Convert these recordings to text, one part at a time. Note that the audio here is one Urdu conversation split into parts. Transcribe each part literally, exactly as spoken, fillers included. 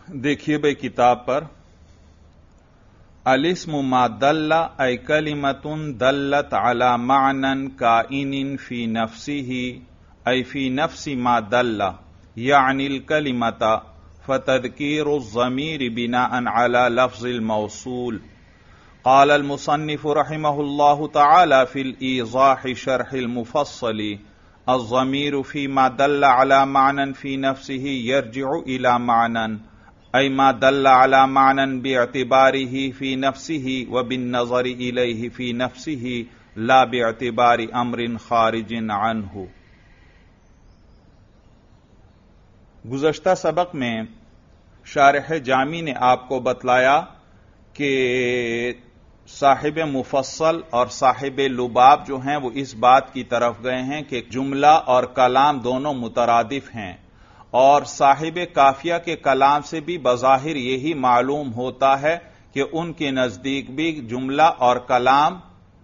देखिए भाई किताब पर अलिस्मु मा दल्ला ऐ कलिमतुन दल्लत अला मानन काइनिन फी नफ्सिही ऐ फी नफ्सी मा दल्ला यानिल कलिमता फतदकीरु ज़मीर बिनाअन अला लफ्ज़िल मौसूल क़ाल अल मुसन्निफ़ रहिमहुल्लाहु तआला फिल ईज़ाह शरहिल मुफ़स्सली अज़्ज़मीरु फी मा दल्ला अला मानन फी नफ्सिही यर्जिउ इला मानन ऐ मा दल्ला अला मानन बिअतिबारिही फी नफ्सिही व बिन्नज़रि इलैहि फी नफ्सिही ला बिअतिबारि अम्रिन खारिजिन अन्हु। गुज़श्ता सबक में शारिह जामी ने आपको बतलाया कि साहिब मुफस्सल और साहिब लुबाब जो हैं वो इस बात की तरफ गए हैं कि जुमला और कलाम दोनों मुतरादिफ हैं, और साहिब काफिया के कलाम से भी बज़ाहिर यही मालूम होता है कि उनके नजदीक भी जुमला और कलाम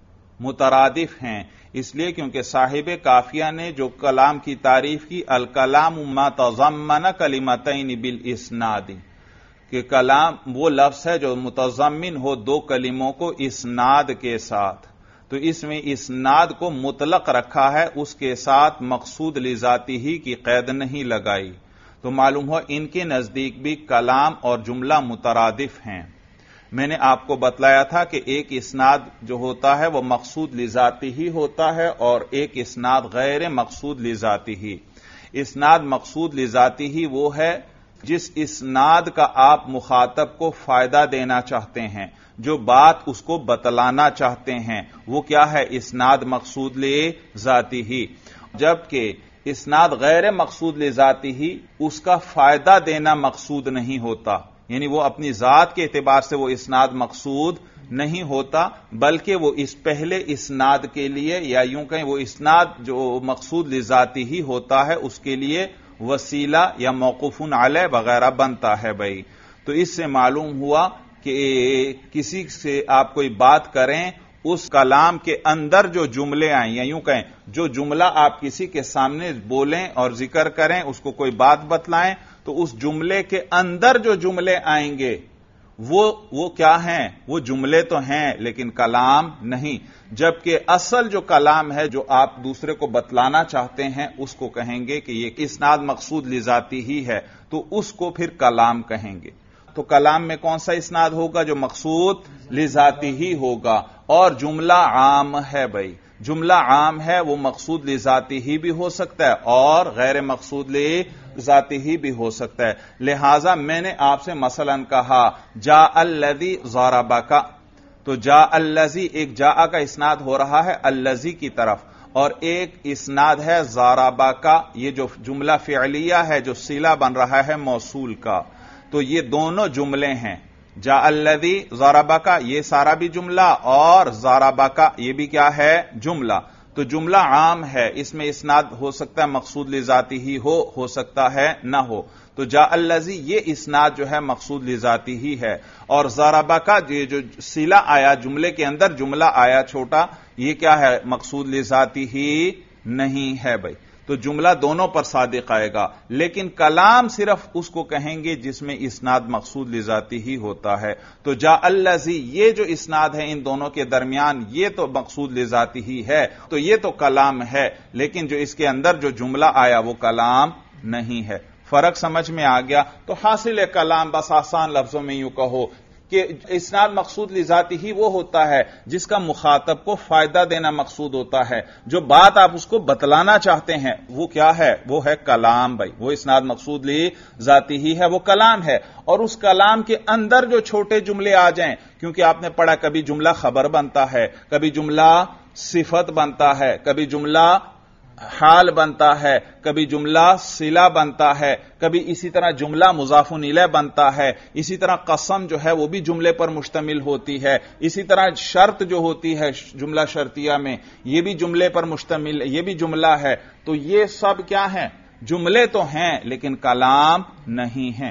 मुतरादिफ हैं। इसलिए क्योंकि साहिब काफिया ने जो कलाम की तारीफ की, अल कलाम मा तज़म्मन कलिमतैन बिल इस्नादी, कि कलाम वो लफ्ज है जो मुतज़म्मिन हो दो कलिमों को इस्नाद के साथ। तो इसमें इस्नाद को मुतलक रखा है, उसके साथ मकसूद लिजाती ही की कैद नहीं लगाई। तो मालूम हो इनके नजदीक भी कलाम और जुमला मुतरादिफ हैं। मैंने आपको बतलाया था कि एक इस्नाद जो होता है वो मकसूद लिजाती ही होता है और एक इस्नाद गैर मकसूद लिजाती ही। इस्नाद मकसूद लिजाती ही वो है जिस इस्नाद का आप मुखातब को फायदा देना चाहते हैं, जो बात उसको बतलाना चाहते हैं, वो क्या है? इस्नाद मकसूद ले जाती ही। जबकि इस्नाद गैर मकसूद ले जाती ही, उसका फायदा देना मकसूद नहीं होता, यानी वो अपनी जात के एतबार से वो इस्नाद मकसूद नहीं होता, बल्कि वो इस पहले इस्नाद के लिए, या यूं कहें वो इस्नाद जो मकसूद ले जाती ही होता है उसके लिए वसीला या मौकूफुन अलैह वगैरह बनता है। भाई तो इससे मालूम हुआ कि किसी से आप कोई बात करें, उस कलाम के अंदर जो जुमले आए, या यूं कहें जो जुमला आप किसी के सामने बोलें और जिक्र करें, उसको कोई बात बतलाएं, तो उस जुमले के अंदर जो जुमले आएंगे वो वो क्या हैं? वो जुमले तो हैं लेकिन कलाम नहीं। जबकि असल जो कलाम है जो आप दूसरे को बतलाना चाहते हैं, उसको कहेंगे कि ये इस्नाद मकसूद लिजाती ही है, तो उसको फिर कलाम कहेंगे। तो कलाम में कौन सा इस्नाद होगा? जो मकसूद लिजाती ही होगा। और जुमला आम है भाई, जुमला आम है, वो मकसूद लिजाती ही भी हो सकता है और गैर मकसूद लिजाती ही भी हो सकता है। लिहाजा मैंने आपसे मसलन कहा जा अल्लज़ी ज़रबका, तो जा अल्लज़ी एक जा का इस्नाद हो रहा है अल्लज़ी की तरफ, और एक इस्नाद है ज़रबका, ये जो जुमला फ़िअलिया है जो सिला बन रहा है मौसूल का। तो ये दोनों जुमले हैं, जा अल्लज़ी ज़रबका ये सारा भी जुमला और ज़रबका ये भी क्या है? जुमला। तो जुमला आम है, इसमें इस्नाद हो सकता है मकसूद लिजाती ही हो हो सकता है ना हो। तो जा अल्लज़ी ये इस्नाद जो है मकसूद लिजाती ही है, और ज़रबका ये जो सिला आया जुमले के अंदर, जुमला आया छोटा, ये क्या है? मकसूद लिजाती ही नहीं है भाई। तो जुमला दोनों पर सादिक आएगा, लेकिन कलाम सिर्फ उसको कहेंगे जिसमें इस्नाद मकसूद लिजाती ही होता है। तो जा अल्लज़ी ये जो इस्नाद है इन दोनों के दरमियान, ये तो मकसूद लिजाती ही है, तो ये तो कलाम है, लेकिन जो इसके अंदर जो जुमला आया वो कलाम नहीं है। फर्क समझ में आ गया? तो हासिल कलाम बस आसान लफ्जों में यूं कहो कि इस्नाद मकसूद लिजाती ही वो होता है जिसका मुखातब को फायदा देना मकसूद होता है, जो बात आप उसको बतलाना चाहते हैं वो क्या है? वो है कलाम भाई। वो इस्नाद मकसूद लिजाती ही है, वो कलाम है। और उस कलाम के अंदर जो छोटे जुमले आ जाएं, क्योंकि आपने पढ़ा कभी जुमला खबर बनता है, कभी जुमला सिफत बनता है, कभी जुमला हाल बनता है, कभी जुमला सिला बनता है, कभी इसी तरह जुमला मुजाफुन इलैह बनता है, इसी तरह कसम जो है वो भी जुमले पर मुश्तमिल होती है, इसी तरह शर्त जो होती है जुमला शर्तिया में ये भी जुमले पर मुश्तमिल, ये भी जुमला है। तो ये सब क्या है? जुमले तो हैं लेकिन कलाम नहीं है।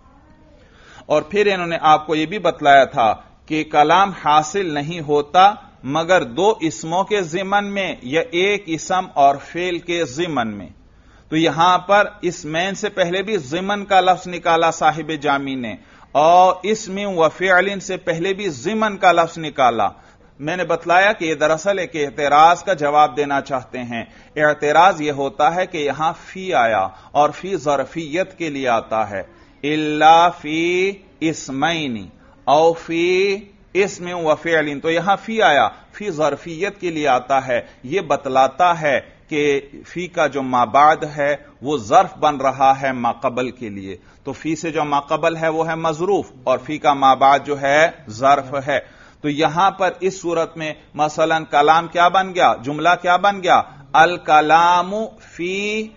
और फिर इन्होंने आपको ये भी बतलाया था कि कलाम हासिल नहीं होता मगर दो इस्मों के जिमन में या एक इसम और फेल के जिमन में। تو یہاں پر اسمین سے پہلے بھی ضمن کا لفظ نکالا صاحب جامی نے، اور اسم و فعل سے پہلے بھی ضمن کا لفظ نکالا۔ میں نے بتلایا کہ یہ دراصل ایک اعتراض کا جواب دینا چاہتے ہیں۔ اعتراض یہ ہوتا ہے کہ یہاں فی آیا اور فی ظرفیت کے لیے آتا ہے، الا فی اسمین او فی اسم و فعل، تو یہاں فی آیا، فی ظرفیت کے لیے آتا ہے۔ یہ بتلاتا ہے کہ فی کا جو ما بعد ہے وہ ظرف بن رہا ہے ما قبل کے لیے، تو فی سے جو ما قبل ہے وہ ہے مظروف، اور فی کا ما بعد جو ہے ظرف ہے۔ تو یہاں پر اس صورت میں مثلا کلام کیا بن گیا، جملہ کیا بن گیا، الکلام فی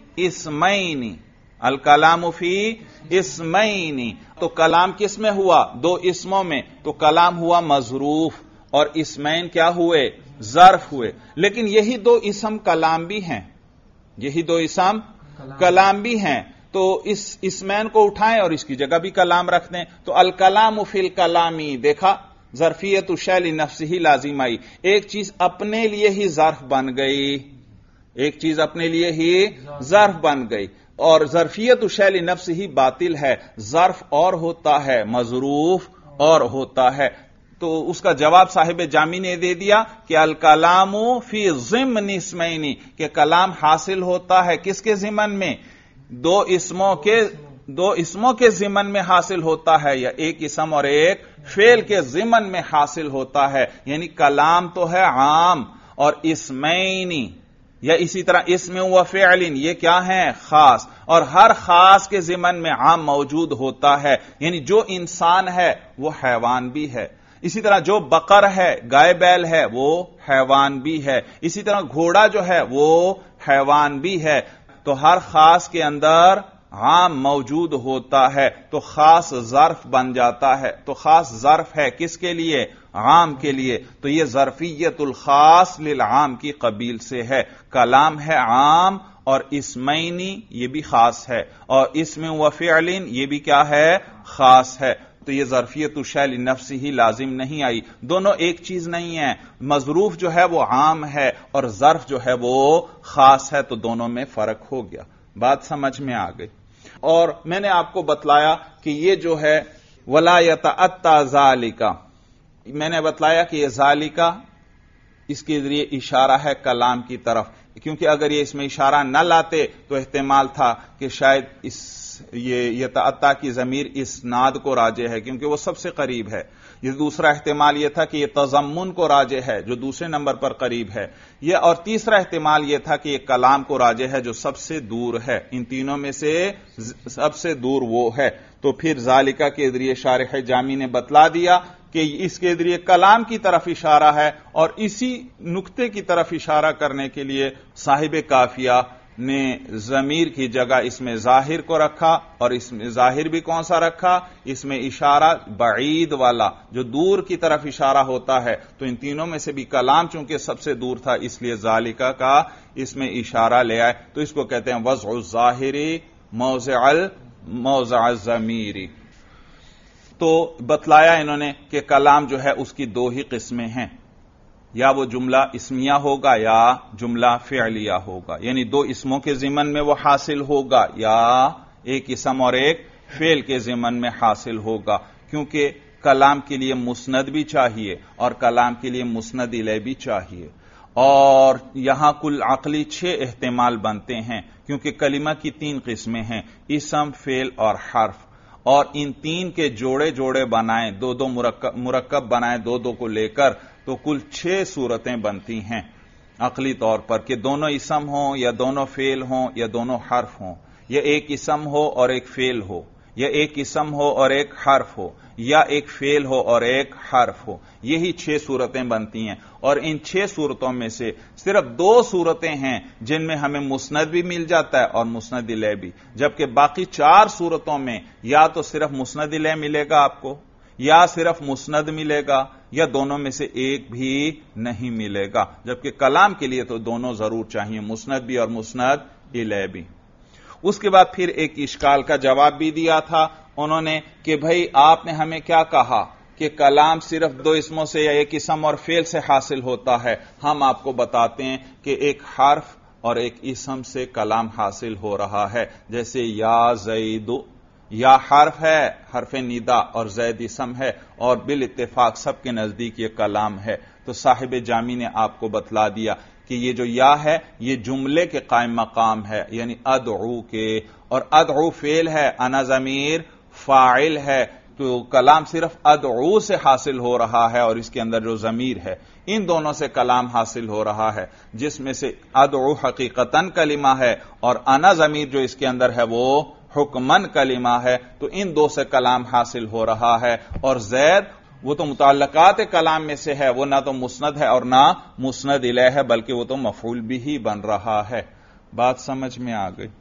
اسمین، الکلام فی اسمین، تو کلام کس میں ہوا، دو اسموں میں، تو کلام ہوا مظروف اور اسمین کیا ہوئے، ظرف ہوئے۔ لیکن یہی دو اسم کلام بھی ہیں، یہی دو اسم کلام بھی ہیں، تو اس اسمین کو اٹھائیں اور اس کی جگہ بھی کلام رکھ دیں، تو الکلام فی الکلامی، دیکھا ظرفیت الشیء لنفسہ لازم آئی، ایک چیز اپنے لیے ہی ظرف بن گئی، ایک چیز اپنے لیے ہی ظرف بن گئی، اور ظرفیت الشیء لنفسہ باطل ہے، ظرف اور ہوتا ہے، مظروف اور ہوتا ہے۔ تو اس کا جواب صاحب جامی نے دے دیا کہ الکلام فی ضمن اسمین، کہ کلام حاصل ہوتا ہے کس کے ضمن میں، دو اسموں کے دو اسموں کے ضمن میں حاصل ہوتا ہے، یا ایک اسم اور ایک فعل کے ضمن میں حاصل ہوتا ہے۔ یعنی کلام تو ہے عام، اور اسمینی یا اسی طرح اسم و فعل یہ کیا ہیں، خاص، اور ہر خاص کے ضمن میں عام موجود ہوتا ہے۔ یعنی جو انسان ہے وہ حیوان بھی ہے، اسی طرح جو بقر ہے، گائے بیل ہے، وہ حیوان بھی ہے، اسی طرح گھوڑا جو ہے وہ حیوان بھی ہے۔ تو ہر خاص کے اندر عام موجود ہوتا ہے، تو خاص ظرف بن جاتا ہے، تو خاص ظرف ہے کس کے لیے، عام کے لیے، تو یہ ظرفیت الخاص للعام کی قبیل سے ہے۔ کلام ہے عام، اور اسمینی یہ بھی خاص ہے، اور اسم و فعل یہ بھی کیا ہے، خاص ہے، تو یہ ظرفیت الشیء لنفسہ ہی لازم نہیں آئی، دونوں ایک چیز نہیں ہے، مظروف جو ہے وہ عام ہے اور ظرف جو ہے وہ خاص ہے، تو دونوں میں فرق ہو گیا، بات سمجھ میں آ گئی۔ اور میں نے آپ کو بتلایا کہ یہ جو ہے ولا یتأتی ذالک، میں نے بتلایا کہ یہ ذالک اس کے ذریعے اشارہ ہے کلام کی طرف، کیونکہ اگر یہ اس میں اشارہ نہ لاتے تو احتمال تھا کہ شاید اس یہ یتأتی کی ضمیر اسناد کو راجع ہے، کیونکہ وہ سب سے قریب ہے۔ یہ دوسرا احتمال یہ تھا کہ یہ تضمن کو راجع ہے، جو دوسرے نمبر پر قریب ہے، یہ اور تیسرا احتمال یہ تھا کہ یہ کلام کو راجع ہے جو سب سے دور ہے، ان تینوں میں سے سب سے دور وہ ہے۔ تو پھر ذالکہ کے ذریعے شارح جامی نے بتلا دیا کہ اس کے ذریعے کلام کی طرف اشارہ ہے، اور اسی نقطے کی طرف اشارہ کرنے کے لیے صاحب کافیہ نے ضمیر کی جگہ اس میں ظاہر کو رکھا، اور اس میں ظاہر بھی کون سا رکھا، اس میں اشارہ بعید والا جو دور کی طرف اشارہ ہوتا ہے، تو ان تینوں میں سے بھی کلام چونکہ سب سے دور تھا اس لیے ذالکہ کا اس میں اشارہ لے آئے، تو اس کو کہتے ہیں وضع الظاہری موضع موضع الضمیر۔ تو بتلایا انہوں نے کہ کلام جو ہے اس کی دو ہی قسمیں ہیں، یا وہ جملہ اسمیہ ہوگا یا جملہ فعلیہ ہوگا، یعنی دو اسموں کے ضمن میں وہ حاصل ہوگا یا ایک اسم اور ایک فعل کے ضمن میں حاصل ہوگا، کیونکہ کلام کے لیے مسند بھی چاہیے اور کلام کے لیے مسند الیہ بھی چاہیے، اور یہاں کل عقلی چھ احتمال بنتے ہیں، کیونکہ کلمہ کی تین قسمیں ہیں، اسم، فعل اور حرف، اور ان تین کے جوڑے جوڑے بنائیں، دو دو مرکب مرکب بنائیں دو دو کو لے کر، تو کل چھ صورتیں بنتی ہیں عقلی طور پر، کہ دونوں اسم ہوں یا دونوں فعل ہوں یا دونوں حرف ہوں، یا ایک اسم ہو اور ایک فعل ہو، یا ایک اسم ہو اور ایک حرف ہو، یا ایک فعل ہو اور ایک حرف ہو، یہی چھ صورتیں بنتی ہیں۔ اور ان چھ صورتوں میں سے صرف دو صورتیں ہیں جن میں ہمیں مسند بھی مل جاتا ہے اور مسند الیہ بھی، جبکہ باقی چار صورتوں میں یا تو صرف مسند الیہ ملے گا آپ کو، یا صرف مسند ملے گا، یا دونوں میں سے ایک بھی نہیں ملے گا، جبکہ کلام کے لیے تو دونوں ضرور چاہیے، مسند بھی اور مسند الیہ بھی۔ اس کے بعد پھر ایک اشکال کا جواب بھی دیا تھا انہوں نے کہ بھئی آپ نے ہمیں کیا کہا کہ کلام صرف دو اسموں سے یا ایک اسم اور فعل سے حاصل ہوتا ہے، ہم آپ کو بتاتے ہیں کہ ایک حرف اور ایک اسم سے کلام حاصل ہو رہا ہے، جیسے یا زید، یا حرف ہے حرف ندا اور زید اسم ہے، اور بالاتفاق سب کے نزدیک یہ کلام ہے۔ تو صاحب جامی نے آپ کو بتلا دیا کہ یہ جو یا ہے یہ جملے کے قائم مقام ہے، یعنی ادعو کے، اور ادعو فعل ہے، انا ضمیر فاعل ہے، تو کلام صرف ادعو سے حاصل ہو رہا ہے، اور اس کے اندر جو ضمیر ہے ان دونوں سے کلام حاصل ہو رہا ہے، جس میں سے ادعو حقیقتاً کلمہ ہے اور انا ضمیر جو اس کے اندر ہے وہ حکمن کلمہ ہے، تو ان دو سے کلام حاصل ہو رہا ہے۔ اور زید وہ تو متعلقات کلام میں سے ہے، وہ نہ تو مسند ہے اور نہ مسند الیہ ہے، بلکہ وہ تو مفعول بھی ہی بن رہا ہے۔ بات سمجھ میں آ گئی؟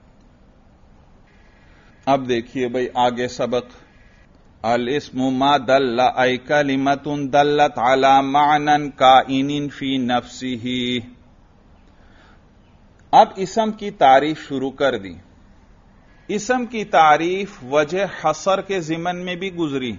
اب دیکھیے بھئی آگے سبق، الاسم ما دل ای کلمۃ دلت علی معنی کائن فی نفسہ۔ اب اسم کی تعریف شروع کر دی۔ اسم کی تعریف وجہ حصر کے ضمن میں بھی گزری،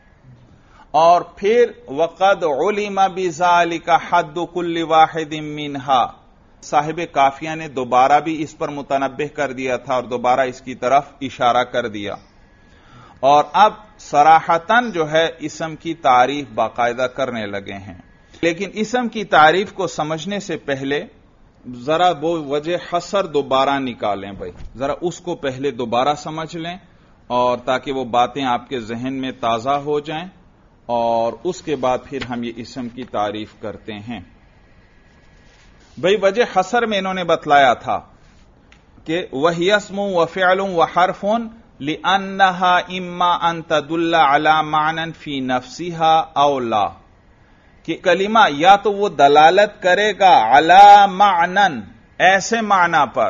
اور پھر وقد علم بذالک حد کل واحد منہا، صاحب کافیہ نے دوبارہ بھی اس پر متنبہ کر دیا تھا اور دوبارہ اس کی طرف اشارہ کر دیا، اور اب صراحتاً جو ہے اسم کی تعریف باقاعدہ کرنے لگے ہیں۔ لیکن اسم کی تعریف کو سمجھنے سے پہلے ذرا وہ وجہ حصر دوبارہ نکالیں بھائی، ذرا اس کو پہلے دوبارہ سمجھ لیں، اور تاکہ وہ باتیں آپ کے ذہن میں تازہ ہو جائیں، اور اس کے بعد پھر ہم یہ اسم کی تعریف کرتے ہیں۔ بھئی وجہ حصر میں انہوں نے بتلایا تھا کہ وہی اسم و فعل و حرف لأنها اما ان تدل على معنى فی نفسها او لا، کہ کلمہ یا تو وہ دلالت کرے گا علی معنی، ایسے معنی پر،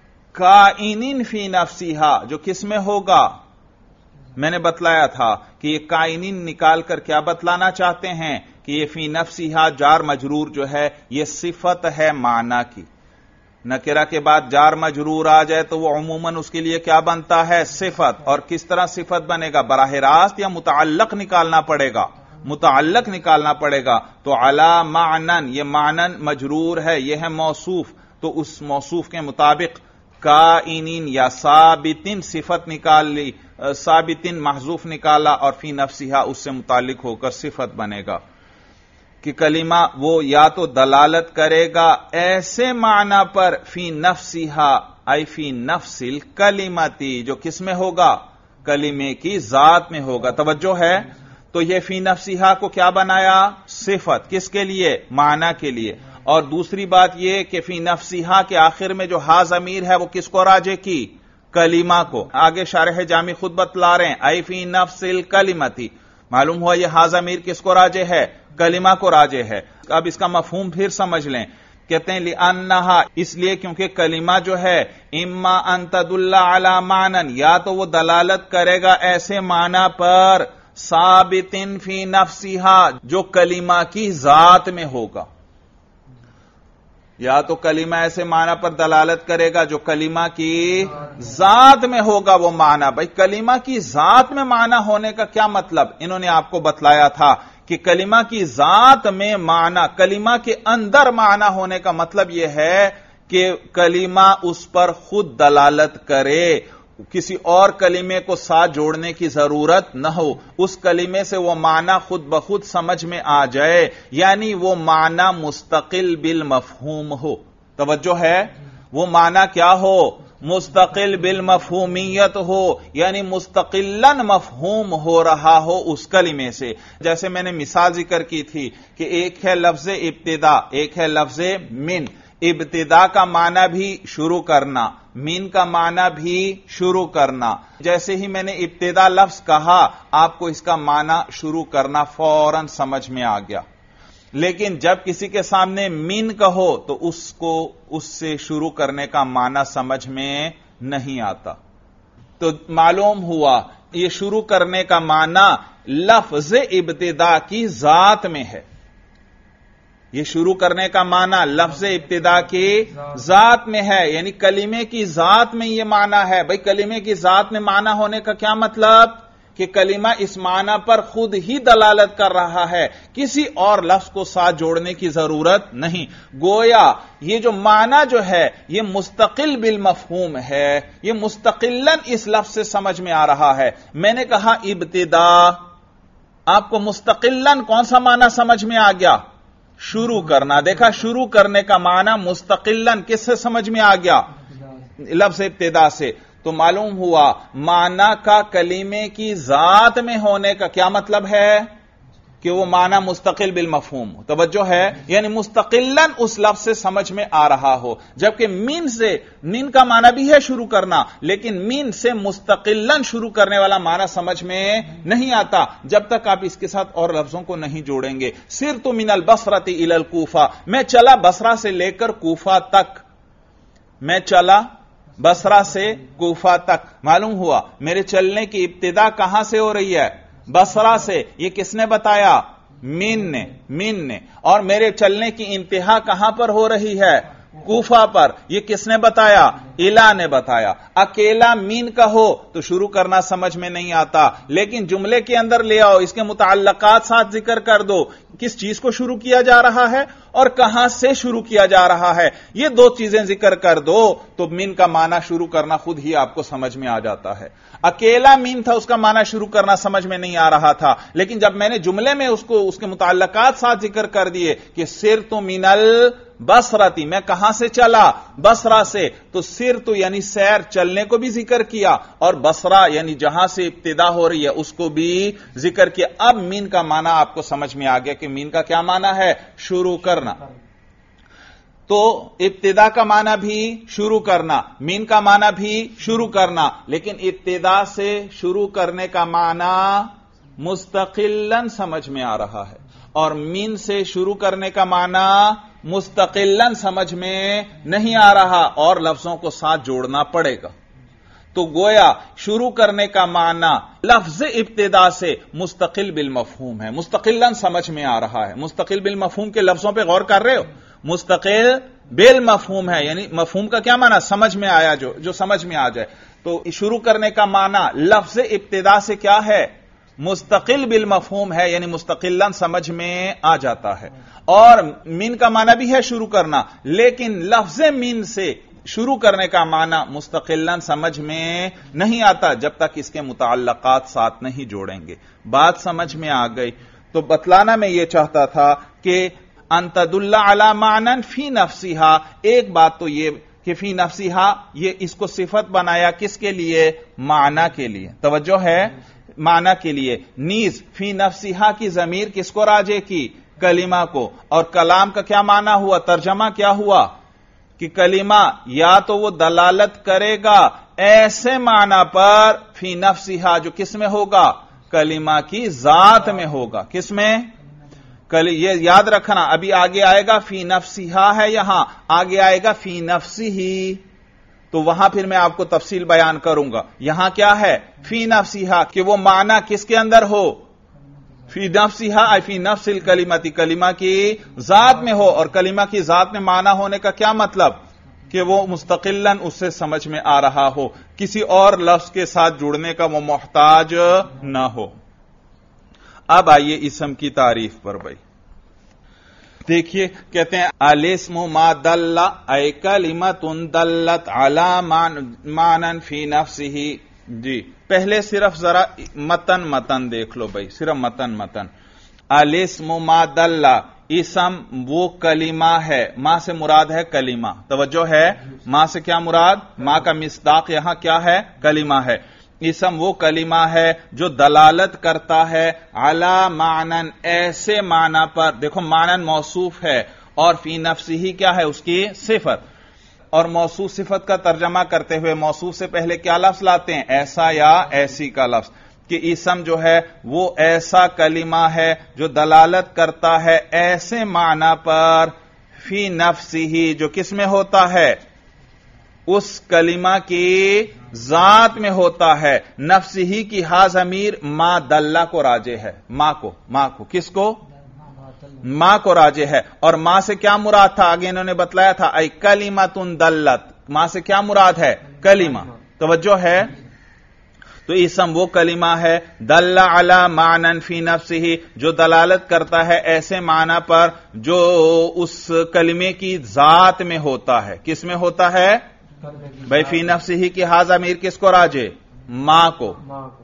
کائن فی نفسها، جو کس میں ہوگا؟ میں نے بتلایا تھا کہ یہ کائنین نکال کر کیا بتلانا چاہتے ہیں کہ یہ فی نفسها جار مجرور جو ہے یہ صفت ہے معنی کی۔ نکرہ کے بعد جار مجرور آ جائے تو وہ عموماً اس کے لیے کیا بنتا ہے؟ صفت۔ اور کس طرح صفت بنے گا؟ براہ راست یا متعلق نکالنا پڑے گا؟ متعلق نکالنا پڑے گا۔ تو علی معنن، یہ معنن مجرور ہے، یہ ہے موصوف، تو اس موصوف کے مطابق کائنین یا ثابتین صفت نکال لی، ثابتین محذوف نکالا، اور فی نفسہا اس سے متعلق ہو کر صفت بنے گا کہ کلمہ وہ یا تو دلالت کرے گا ایسے معنی پر فی نفسہا ای فی نفس الکلمتی، جو کس میں ہوگا؟ کلمے کی ذات میں ہوگا۔ توجہ ہے؟ تو یہ فی نفسہا کو کیا بنایا؟ صفت۔ کس کے لیے؟ معنی کے لیے۔ اور دوسری بات یہ کہ فی نفسہا کے آخر میں جو ہا ضمیر ہے وہ کس کو راجع کی؟ کلمہ کو۔ آگے شارح جامی خود بتلا رہے ہیں ای فی نفس الکلمتی، معلوم ہوا یہ ہا ضمیر کس کو راجع ہے؟ کلمہ کو راجع ہے۔ اب اس کا مفہوم پھر سمجھ لیں، کہتے ہیں لأنہا، اس لیے کیونکہ کلمہ جو ہے اما ان تدل علی معنی، یا تو وہ دلالت کرے گا ایسے معنی پر ثابت فی نفسہا جو کلمہ کی ذات میں ہوگا، یا تو کلمہ ایسے معنی پر دلالت کرے گا جو کلمہ کی ذات میں ہوگا وہ معنی۔ بھائی کلمہ کی ذات میں معنی ہونے کا کیا مطلب؟ انہوں نے آپ کو بتلایا تھا کہ کلمہ کی ذات میں معنی، کلمہ کے اندر معنی ہونے کا مطلب یہ ہے کہ کلمہ اس پر خود دلالت کرے، کسی اور کلمے کو ساتھ جوڑنے کی ضرورت نہ ہو، اس کلمے سے وہ معنی خود بخود سمجھ میں آ جائے، یعنی وہ معنی مستقل بالمفہوم ہو۔ توجہ ہے؟ وہ معنی کیا ہو؟ مستقل بالمفہومیت ہو، یعنی مستقلاً مفہوم ہو رہا ہو اس کلمے سے۔ جیسے میں نے مثال ذکر کی تھی کہ ایک ہے لفظ ابتدا، ایک ہے لفظ من۔ ابتدا کا معنی بھی شروع کرنا، من کا معنی بھی شروع کرنا۔ جیسے ہی میں نے ابتدا لفظ کہا آپ کو اس کا معنی شروع کرنا فوراً سمجھ میں آ گیا، لیکن جب کسی کے سامنے من کہو تو اس کو اس سے شروع کرنے کا معنی سمجھ میں نہیں آتا۔ تو معلوم ہوا یہ شروع کرنے کا معنی لفظ ابتدا کی ذات میں ہے، یہ شروع کرنے کا معنی لفظ ابتدا کی ذات میں ہے، یعنی کلمے کی ذات میں یہ معنی ہے۔ بھئی کلمے کی ذات میں معنی ہونے کا کیا مطلب؟ کہ کلمہ اس معنی پر خود ہی دلالت کر رہا ہے، کسی اور لفظ کو ساتھ جوڑنے کی ضرورت نہیں۔ گویا یہ جو معنی جو ہے یہ مستقل بالمفہوم ہے، یہ مستقلاً اس لفظ سے سمجھ میں آ رہا ہے۔ میں نے کہا ابتدا، آپ کو مستقلاً کون سا معنی سمجھ میں آ گیا؟ شروع کرنا۔ دیکھا شروع کرنے کا معنی مستقلاً کس سے سمجھ میں آ گیا؟ لفظ ابتدا سے۔ تو معلوم ہوا معنی کا کلمے کی ذات میں ہونے کا کیا مطلب ہے کہ وہ معنی مستقل بالمفہوم، توجہ ہے، یعنی مستقلاً اس لفظ سے سمجھ میں آ رہا ہو، جبکہ مین سے، مین کا معنی بھی ہے شروع کرنا، لیکن مین سے مستقلاً شروع کرنے والا معنی سمجھ میں نہیں آتا جب تک آپ اس کے ساتھ اور لفظوں کو نہیں جوڑیں گے۔ سرت من البصرۃ الی الکوفہ، میں چلا بصرہ سے لے کر کوفہ تک، میں چلا بصرہ سے کوفہ تک۔ معلوم ہوا میرے چلنے کی ابتدا کہاں سے ہو رہی ہے؟ بصرہ سے۔ یہ کس نے بتایا؟ مین نے، مین نے۔ اور میرے چلنے کی انتہا کہاں پر ہو رہی ہے؟ کوفہ پر۔ یہ کس نے بتایا؟ الا نے بتایا۔ اکیلا مین کا ہو تو شروع کرنا سمجھ میں نہیں آتا، لیکن جملے کے اندر لے آؤ، اس کے متعلقات ساتھ ذکر کر دو، کس چیز کو شروع کیا جا رہا ہے اور کہاں سے شروع کیا جا رہا ہے، یہ دو چیزیں ذکر کر دو تو مین کا معنی شروع کرنا خود ہی آپ کو سمجھ میں آ جاتا ہے۔ اکیلا مین تھا، اس کا معنی شروع کرنا سمجھ میں نہیں آ رہا تھا، لیکن جب میں نے جملے میں اس کو، اس کے متعلقات ساتھ ذکر کر دیے کہ سرت من البصرۃ، میں کہاں سے چلا؟ بصرہ سے، تو سرت یعنی سیر، چلنے کو بھی ذکر کیا، اور بصرہ یعنی جہاں سے ابتدا ہو رہی ہے اس کو بھی ذکر کیا۔ اب مین کا معنی آپ کو سمجھ میں آ گیا کہ مین کا کیا معنی ہے؟ شروع کرنا۔ تو ابتدا کا معنی بھی شروع کرنا، مین کا معنی بھی شروع کرنا، لیکن ابتدا سے شروع کرنے کا معنی مستقلاً سمجھ میں آ رہا ہے، اور مین سے شروع کرنے کا معنی مستقلاً سمجھ میں نہیں آ رہا، اور لفظوں کو ساتھ جوڑنا پڑے گا۔ تو گویا شروع کرنے کا معنی لفظ ابتدا سے مستقل بالمفہوم ہے، مستقلاً سمجھ میں آ رہا ہے۔ مستقل بالمفہوم کے لفظوں پہ غور کر رہے ہو؟ مستقل بالمفہوم ہے، یعنی مفہوم کا کیا معنی؟ سمجھ میں آیا، جو جو سمجھ میں آ جائے۔ تو شروع کرنے کا معنی لفظ ابتدا سے کیا ہے؟ مستقل بالمفہوم ہے، یعنی مستقلاً سمجھ میں آ جاتا ہے۔ اور مین کا معنی بھی ہے شروع کرنا، لیکن لفظ مین سے شروع کرنے کا معنی مستقلاً سمجھ میں نہیں آتا جب تک اس کے متعلقات ساتھ نہیں جوڑیں گے۔ بات سمجھ میں آ گئی؟ تو بتلانا میں یہ چاہتا تھا کہ ان تدل علی معنی فی نفسہا، ایک بات تو یہ کہ فی نفسہا، یہ اس کو صفت بنایا کس کے لیے؟ معنی کے لیے، توجہ ہے، معنی کے لیے۔ نیز فی نفسہا کی ضمیر کس کو راجع کی؟ کلمہ کو۔ اور کلام کا کیا معنی ہوا؟ ترجمہ کیا ہوا؟ کہ کلمہ یا تو وہ دلالت کرے گا ایسے معنی پر فی نفسہا جو کس میں ہوگا؟ کلمہ کی ذات میں ہوگا۔ کس میں؟ یہ یاد رکھنا، ابھی آگے آئے گا فی نفسہا ہے، یہاں آگے آئے گا فی نفسہ، تو وہاں پھر میں آپ کو تفصیل بیان کروں گا۔ یہاں کیا ہے؟ فی نفسہا، کہ وہ معنی کس کے اندر ہو؟ فی نفسہا ای فی نفس الکلمۃ، کلمہ کی ذات میں ہو، اور کلمہ کی ذات میں معنی ہونے کا کیا مطلب؟ کہ وہ مستقلاً اس سے سمجھ میں آ رہا ہو، کسی اور لفظ کے ساتھ جڑنے کا وہ محتاج نہ ہو۔ اب آئیے اسم کی تعریف پر بھائی، دیکھیے کہتے ہیں الاسم ما دل ای کلمۃ دلت علی معنی فی نفسہ۔ جی پہلے صرف ذرا متن متن دیکھ لو بھائی، صرف متن متن۔ الاسم ما دل، اسم وہ کلمہ ہے، ما سے مراد ہے کلمہ، توجہ ہے، ما سے کیا مراد؟ ما کا مصداق یہاں کیا ہے؟ کلمہ ہے۔ اسم وہ کلمہ ہے جو دلالت کرتا ہے علی معنی، ایسے معنی پر، دیکھو معنی موصوف ہے اور فی نفسہ کیا ہے؟ اس کی صفت، اور موصوف صفت کا ترجمہ کرتے ہوئے موصوف سے پہلے کیا لفظ لاتے ہیں؟ ایسا یا ایسی کا لفظ، کہ اسم جو ہے وہ ایسا کلمہ ہے جو دلالت کرتا ہے ایسے معنی پر فی نفسہ، جو کس میں ہوتا ہے؟ اس کلمہ کی ذات میں ہوتا ہے۔ نفس ہی کی ہا ضمیر ما دلہ کو راجع ہے، ما کو، ما کو کس کو؟ ما کو راجع ہے۔ اور ما سے کیا مراد تھا؟ آگے انہوں نے بتلایا تھا ای کلمۃ دلت، ما سے کیا مراد ہے؟ کلمہ، توجہ ہے۔ تو اسم وہ کلمہ ہے دل علی معنی فی نفسہ جو دلالت کرتا ہے ایسے معنی پر جو اس کلمے کی ذات میں ہوتا ہے. کس میں ہوتا ہے بھائی؟ فی نفسہ کی حاضر میر کس کو راجے؟ ماں کو.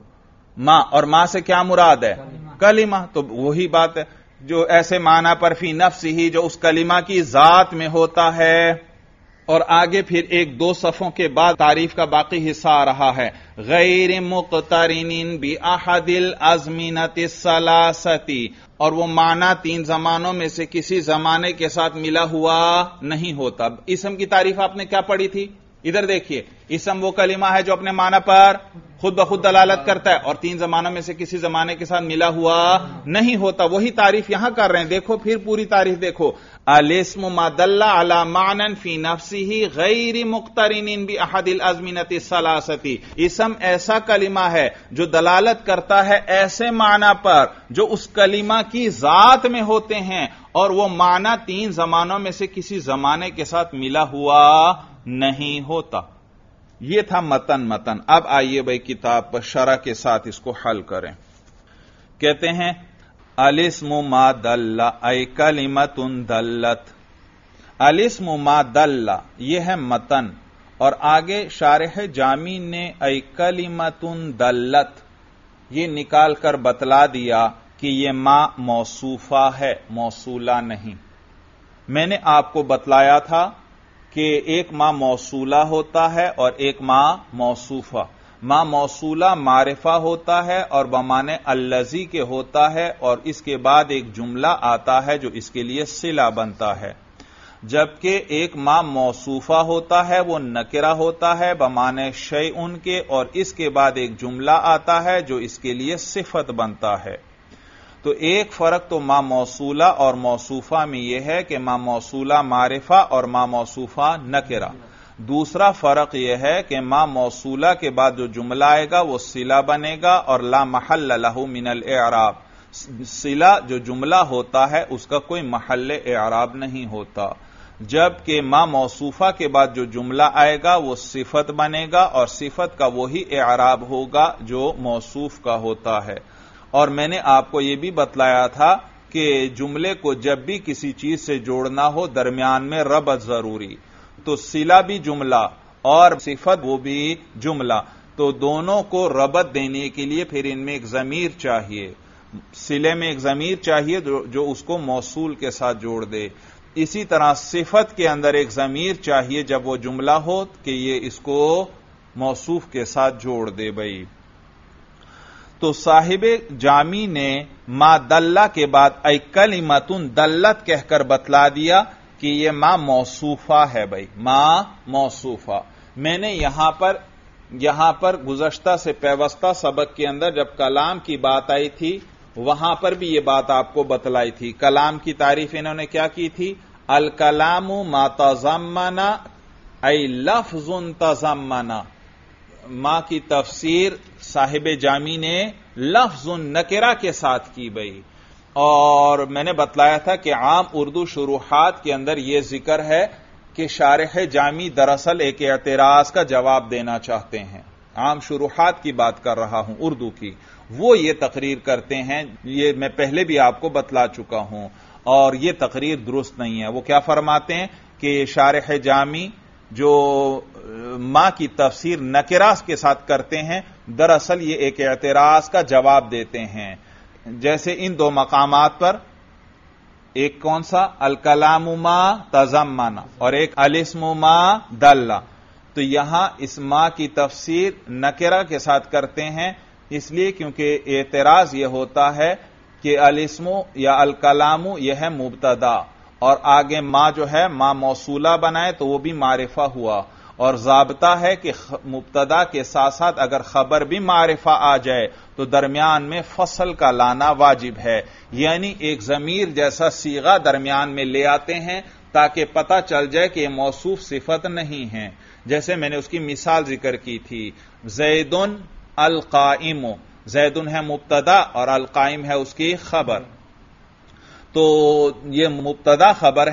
ماں اور ماں سے کیا مراد ہے؟ کلمہ. تو وہی بات ہے جو ایسے معنی پر فی نفسہ جو اس کلمہ کی ذات میں ہوتا ہے. اور آگے پھر ایک دو صفوں کے بعد تعریف کا باقی حصہ آ رہا ہے. غیر مقترن باحد الازمنۃ الثلاثۃ، اور وہ معنی تین زمانوں میں سے کسی زمانے کے ساتھ ملا ہوا نہیں ہوتا. اسم کی تعریف آپ نے کیا پڑھی تھی؟ ادھر دیکھیے، اسم وہ کلمہ ہے جو اپنے معنی پر خود بخود دلالت کرتا ہے اور تین زمانوں میں سے کسی زمانے کے ساتھ ملا ہوا نہیں ہوتا. وہی تعریف یہاں کر رہے ہیں. دیکھو پھر پوری تعریف دیکھو. الاسم ما دل علی معنی فی نفسہ غیر مقترن باحد الازمنۃ الثلاثۃ، اسم ایسا کلمہ ہے جو دلالت کرتا ہے ایسے معنی پر جو اس کلمہ کی ذات میں ہوتے ہیں اور وہ معنی تین زمانوں میں سے کسی زمانے کے ساتھ ملا ہوا نہیں ہوتا. یہ تھا متن متن. اب آئیے بھائی کتاب پر شرح کے ساتھ اس کو حل کریں. کہتے ہیں الاسم ما دل ای کلمۃ دلت. الاسم ما دل یہ ہے متن، اور آگے شارح جامی نے ای کلمۃ دلت یہ نکال کر بتلا دیا کہ یہ ما موصوفہ ہے، موصولہ نہیں. میں نے آپ کو بتلایا تھا کہ ایک ما موصولہ ہوتا ہے اور ایک ما موصوفہ. ما موصولہ معرفہ ہوتا ہے اور بمانے الذی کے ہوتا ہے، اور اس کے بعد ایک جملہ آتا ہے جو اس کے لیے صلہ بنتا ہے. جبکہ ایک ما موصوفہ ہوتا ہے وہ نکرہ ہوتا ہے بمانے شیء کے، اور اس کے بعد ایک جملہ آتا ہے جو اس کے لیے صفت بنتا ہے. تو ایک فرق تو ما موصولہ اور موصوفہ میں یہ ہے کہ ما موصولہ معرفہ اور ما موصوفہ نکرہ. دوسرا فرق یہ ہے کہ ما موصولہ کے بعد جو جملہ آئے گا وہ صلہ بنے گا اور لا محل لہ من الاعراب. صلہ جو جملہ ہوتا ہے اس کا کوئی محل اعراب نہیں ہوتا. جبکہ ما موصوفہ کے بعد جو جملہ آئے گا وہ صفت بنے گا اور صفت کا وہی اعراب ہوگا جو موصوف کا ہوتا ہے. اور میں نے آپ کو یہ بھی بتلایا تھا کہ جملے کو جب بھی کسی چیز سے جوڑنا ہو درمیان میں ربط ضروری. تو صلہ بھی جملہ اور صفت وہ بھی جملہ، تو دونوں کو ربط دینے کے لیے پھر ان میں ایک ضمیر چاہیے. صلے میں ایک ضمیر چاہیے جو اس کو موصول کے ساتھ جوڑ دے. اسی طرح صفت کے اندر ایک ضمیر چاہیے جب وہ جملہ ہو کہ یہ اس کو موصوف کے ساتھ جوڑ دے. بھائی تو صاحب جامی نے ما دلہ کے بعد ای کلمۃ دلت کہہ کر بتلا دیا کہ یہ ما موصوفہ ہے. بھائی ما موصوفہ میں نے یہاں پر یہاں پر گزشتہ سے پیوستہ سبق کے اندر جب کلام کی بات آئی تھی وہاں پر بھی یہ بات آپ کو بتلائی تھی. کلام کی تعریف انہوں نے کیا کی تھی؟ الکلام ما تضمن ای لفظ تضمن. ما کی تفسیر صاحب جامی نے لفظ نکرہ کے ساتھ کی. بھئی اور میں نے بتلایا تھا کہ عام اردو شروحات کے اندر یہ ذکر ہے کہ شارح جامی دراصل ایک اعتراض کا جواب دینا چاہتے ہیں. عام شروحات کی بات کر رہا ہوں اردو کی. وہ یہ تقریر کرتے ہیں، یہ میں پہلے بھی آپ کو بتلا چکا ہوں، اور یہ تقریر درست نہیں ہے. وہ کیا فرماتے ہیں کہ شارح جامی جو ما کی تفسیر نکراس کے ساتھ کرتے ہیں دراصل یہ ایک اعتراض کا جواب دیتے ہیں. جیسے ان دو مقامات پر ایک کون سا؟ الکلام ما تضمن اور ایک الاسم ما دل. تو یہاں اس ما کی تفسیر نکرہ کے ساتھ کرتے ہیں اس لیے کیونکہ اعتراض یہ ہوتا ہے کہ الاسم یا الکلام یہ ہے مبتدا اور آگے ما جو ہے ما موصولہ بنائے تو وہ بھی معرفہ ہوا، اور ضابطہ ہے کہ مبتدا کے ساتھ ساتھ اگر خبر بھی معرفہ آ جائے تو درمیان میں فصل کا لانا واجب ہے، یعنی ایک ضمیر جیسا صیغہ درمیان میں لے آتے ہیں تاکہ پتہ چل جائے کہ یہ موصوف صفت نہیں ہے. جیسے میں نے اس کی مثال ذکر کی تھی، زیدن القائم، زیدن ہے مبتدا اور القائم ہے اس کی خبر. تو یہ مبتدا خبر ہیں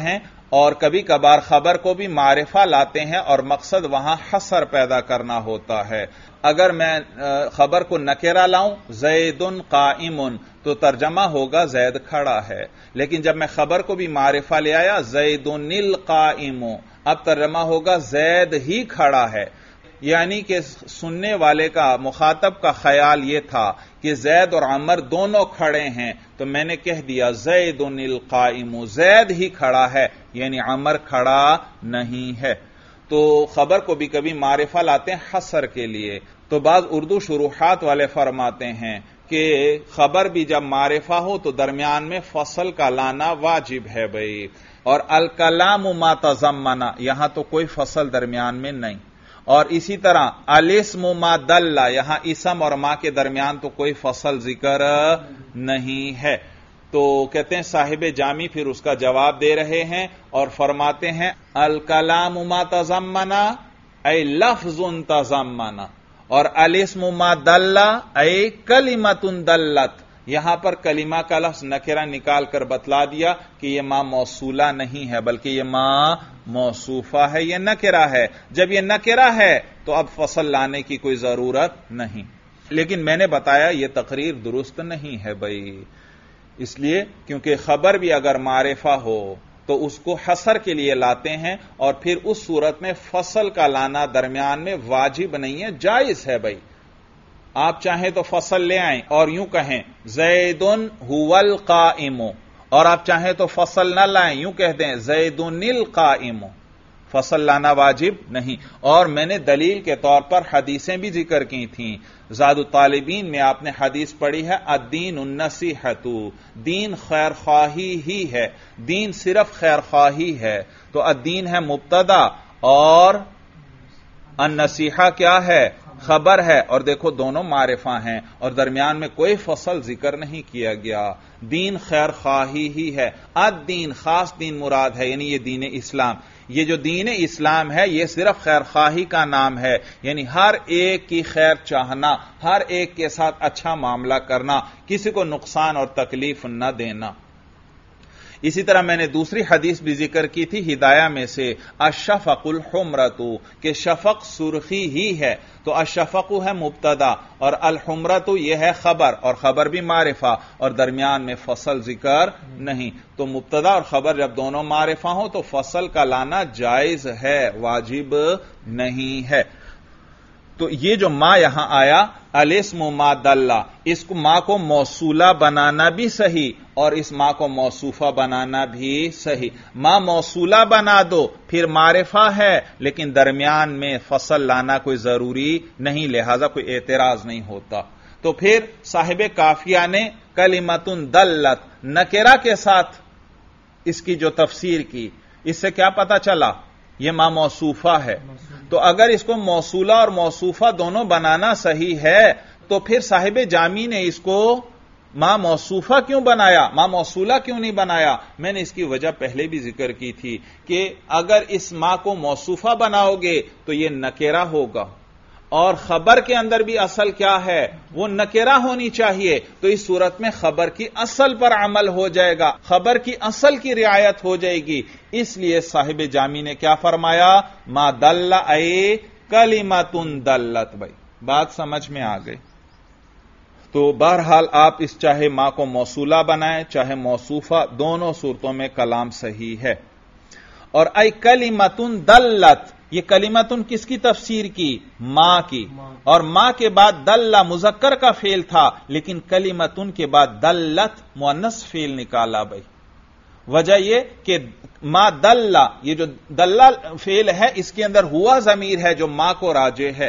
اور کبھی کبھار خبر کو بھی معرفہ لاتے ہیں اور مقصد وہاں حصر پیدا کرنا ہوتا ہے. اگر میں خبر کو نکرہ لاؤں زید قائم تو ترجمہ ہوگا زید کھڑا ہے، لیکن جب میں خبر کو بھی معرفہ لے آیا زید القائم، اب ترجمہ ہوگا زید ہی کھڑا ہے. یعنی کہ سننے والے کا، مخاطب کا خیال یہ تھا کہ زید اور عمر دونوں کھڑے ہیں، تو میں نے کہہ دیا زید القائم، زید ہی کھڑا ہے، یعنی عمر کھڑا نہیں ہے. تو خبر کو بھی کبھی معرفہ لاتے ہیں حصر کے لیے. تو بعض اردو شروحات والے فرماتے ہیں کہ خبر بھی جب معرفہ ہو تو درمیان میں فصل کا لانا واجب ہے بھائی. اور الکلام ما تضمن، یہاں تو کوئی فصل درمیان میں نہیں. اور اسی طرح الاسم ما دل، یہاں اسم اور ما کے درمیان تو کوئی فصل ذکر نہیں ہے. تو کہتے ہیں صاحب جامی پھر اس کا جواب دے رہے ہیں اور فرماتے ہیں الکلام ما تضمن اے لفظ تضمن، اور الاسم ما دل اے کلمۃ دلت. یہاں پر کلمہ کا لفظ نکرہ نکال کر بتلا دیا کہ یہ ما موصولہ نہیں ہے بلکہ یہ ما موصوفہ ہے، یہ نکرہ ہے. جب یہ نکرہ ہے تو اب فصل لانے کی کوئی ضرورت نہیں. لیکن میں نے بتایا یہ تقریر درست نہیں ہے بھائی، اس لیے کیونکہ خبر بھی اگر معرفہ ہو تو اس کو حصر کے لیے لاتے ہیں، اور پھر اس صورت میں فصل کا لانا درمیان میں واجب نہیں ہے، جائز ہے بھائی. آپ چاہیں تو فصل لے آئیں اور یوں کہیں زید هو القائم، اور آپ چاہیں تو فصل نہ لائیں، یوں کہہ دیں زید القائم. فصل لانا واجب نہیں. اور میں نے دلیل کے طور پر حدیثیں بھی ذکر کی تھیں. زاد الطالبین میں آپ نے حدیث پڑھی ہے الدین النصیحۃ، دین خیر خواہی ہی ہے، دین صرف خیر خواہی ہے. تو الدین ہے مبتدا اور النصیحہ کیا ہے؟ خبر ہے. اور دیکھو دونوں معرفہ ہیں اور درمیان میں کوئی فصل ذکر نہیں کیا گیا. دین خیر خواہی ہی ہے. الدین خاص دین مراد ہے، یعنی یہ دین اسلام. یہ جو دین اسلام ہے یہ صرف خیر خواہی کا نام ہے، یعنی ہر ایک کی خیر چاہنا، ہر ایک کے ساتھ اچھا معاملہ کرنا، کسی کو نقصان اور تکلیف نہ دینا. اسی طرح میں نے دوسری حدیث بھی ذکر کی تھی ہدایہ میں سے، الشفق الحمرۃ، کہ شفق سرخی ہی ہے. تو الشفق ہے مبتدا اور الحمرۃ یہ ہے خبر، اور خبر بھی معرفہ اور درمیان میں فصل ذکر نہیں. تو مبتدا اور خبر جب دونوں معرفہ ہوں تو فصل کا لانا جائز ہے، واجب نہیں ہے. تو یہ جو ما یہاں آیا الاسم ما دل، اس کو ما کو موصولہ بنانا بھی صحیح اور اس ما کو موصوفہ بنانا بھی صحیح. ما موصولہ بنا دو پھر معرفہ ہے لیکن درمیان میں فصل لانا کوئی ضروری نہیں، لہذا کوئی اعتراض نہیں ہوتا. تو پھر صاحب کافیہ نے کلمۃ دلت نکرہ کے ساتھ اس کی جو تفسیر کی، اس سے کیا پتا چلا؟ یہ ما موصوفہ ہے. تو اگر اس کو موصولہ اور موصوفہ دونوں بنانا صحیح ہے تو پھر صاحب جامی نے اس کو ما موصوفہ کیوں بنایا، ما موصولہ کیوں نہیں بنایا؟ میں نے اس کی وجہ پہلے بھی ذکر کی تھی کہ اگر اس ما کو موصوفہ بناؤ گے تو یہ نکرہ ہوگا، اور خبر کے اندر بھی اصل کیا ہے؟ وہ نکرہ ہونی چاہیے. تو اس صورت میں خبر کی اصل پر عمل ہو جائے گا، خبر کی اصل کی رعایت ہو جائے گی. اس لیے صاحب جامی نے کیا فرمایا؟ ما دل اے کلمۃ دلت. بھائی بات سمجھ میں آ گئی. تو بہرحال آپ اس چاہے ما کو موصولہ بنائیں چاہے موصوفہ، دونوں صورتوں میں کلام صحیح ہے. اور اے کلمۃ دلت، یہ کلمتن کس کی تفسیر کی؟ ما کی. اور ما کے بعد دل مذکر کا فعل تھا لیکن کلمتن کے بعد دلت مؤنث فعل نکالا. بھائی وجہ یہ کہ ما دل، یہ جو دل فعل ہے اس کے اندر ہوا ضمیر ہے جو ما کو راجع ہے.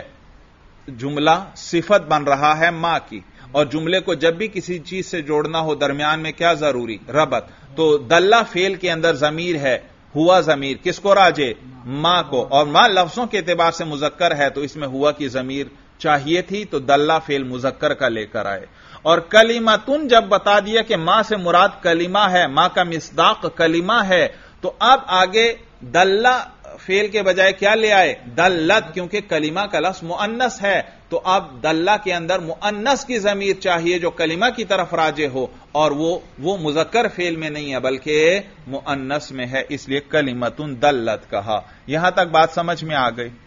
جملہ صفت بن رہا ہے ما کی، اور جملے کو جب بھی کسی چیز سے جوڑنا ہو درمیان میں کیا ضروری؟ ربط. تو دل فعل کے اندر ضمیر ہے، ہوا ضمیر کس کو راجع؟ ما کو. اور ما لفظوں کے اعتبار سے مذکر ہے تو اس میں ہوا کی ضمیر چاہیے تھی، تو دلہ فعل مذکر کا لے کر آئے. اور کلمتن جب بتا دیا کہ ما سے مراد کلمہ ہے، ما کا مصداق کلمہ ہے، تو اب آگے دلہ فعل کے بجائے کیا لے آئے؟ دلت، کیونکہ کلمہ کا لفظ مؤنث ہے، تو اب دلہ کے اندر مؤنث کی ضمیر چاہیے جو کلمہ کی طرف راجع ہو، اور وہ وہ مذکر فعل میں نہیں ہے بلکہ مؤنث میں ہے، اس لیے کلمتن دلت کہا۔ یہاں تک بات سمجھ میں آ گئی؟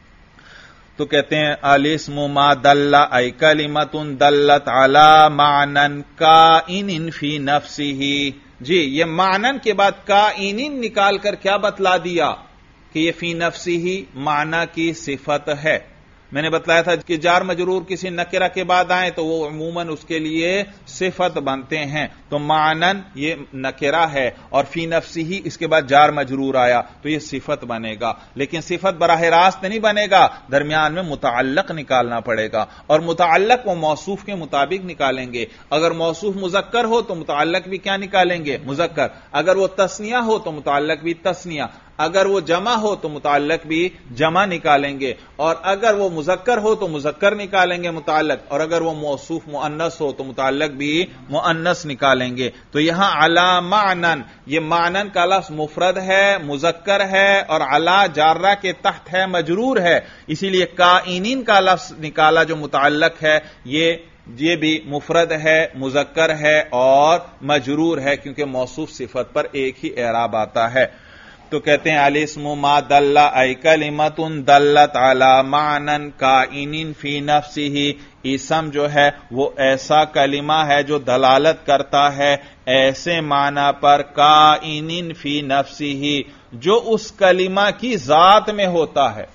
تو کہتے ہیں الاسم ما دل ای کلمتن دلت علی معنی کائن فی نفسہ۔ جی، یہ معنی کے بعد کائن نکال کر کیا بتلا دیا کہ یہ فی نفسہ معنی کی صفت ہے۔ میں نے بتلایا تھا کہ جار مجرور کسی نکرہ کے بعد آئیں تو وہ عموماً اس کے لیے صفت بنتے ہیں، تو معنن یہ نکرہ ہے اور فی نفسی ہی اس کے بعد جار مجرور آیا تو یہ صفت بنے گا، لیکن صفت براہ راست نہیں بنے گا، درمیان میں متعلق نکالنا پڑے گا، اور متعلق وہ موصوف کے مطابق نکالیں گے۔ اگر موصوف مذکر ہو تو متعلق بھی کیا نکالیں گے؟ مذکر۔ اگر وہ تثنیہ ہو تو متعلق بھی تثنیہ، اگر وہ جمع ہو تو متعلق بھی جمع نکالیں گے، اور اگر وہ مذکر ہو تو مذکر نکالیں گے متعلق، اور اگر وہ موصوف مؤنث ہو تو متعلق بھی مؤنث نکالیں گے۔ تو یہاں علی معنن، یہ معنن کا لفظ مفرد ہے، مذکر ہے، اور علی جارہ کے تحت ہے، مجرور ہے، اسی لیے کائنین کا لفظ نکالا جو متعلق ہے، یہ یہ بھی مفرد ہے، مذکر ہے اور مجرور ہے، کیونکہ موصوف صفت پر ایک ہی اعراب آتا ہے۔ تو کہتے ہیں الاسم ما دل ای کلمۃ دلت علی معنی کائن فی نفسہ، اسم جو ہے وہ ایسا کلمہ ہے جو دلالت کرتا ہے ایسے معنی پر کائن فی نفسہ جو اس کلمہ کی ذات میں ہوتا ہے۔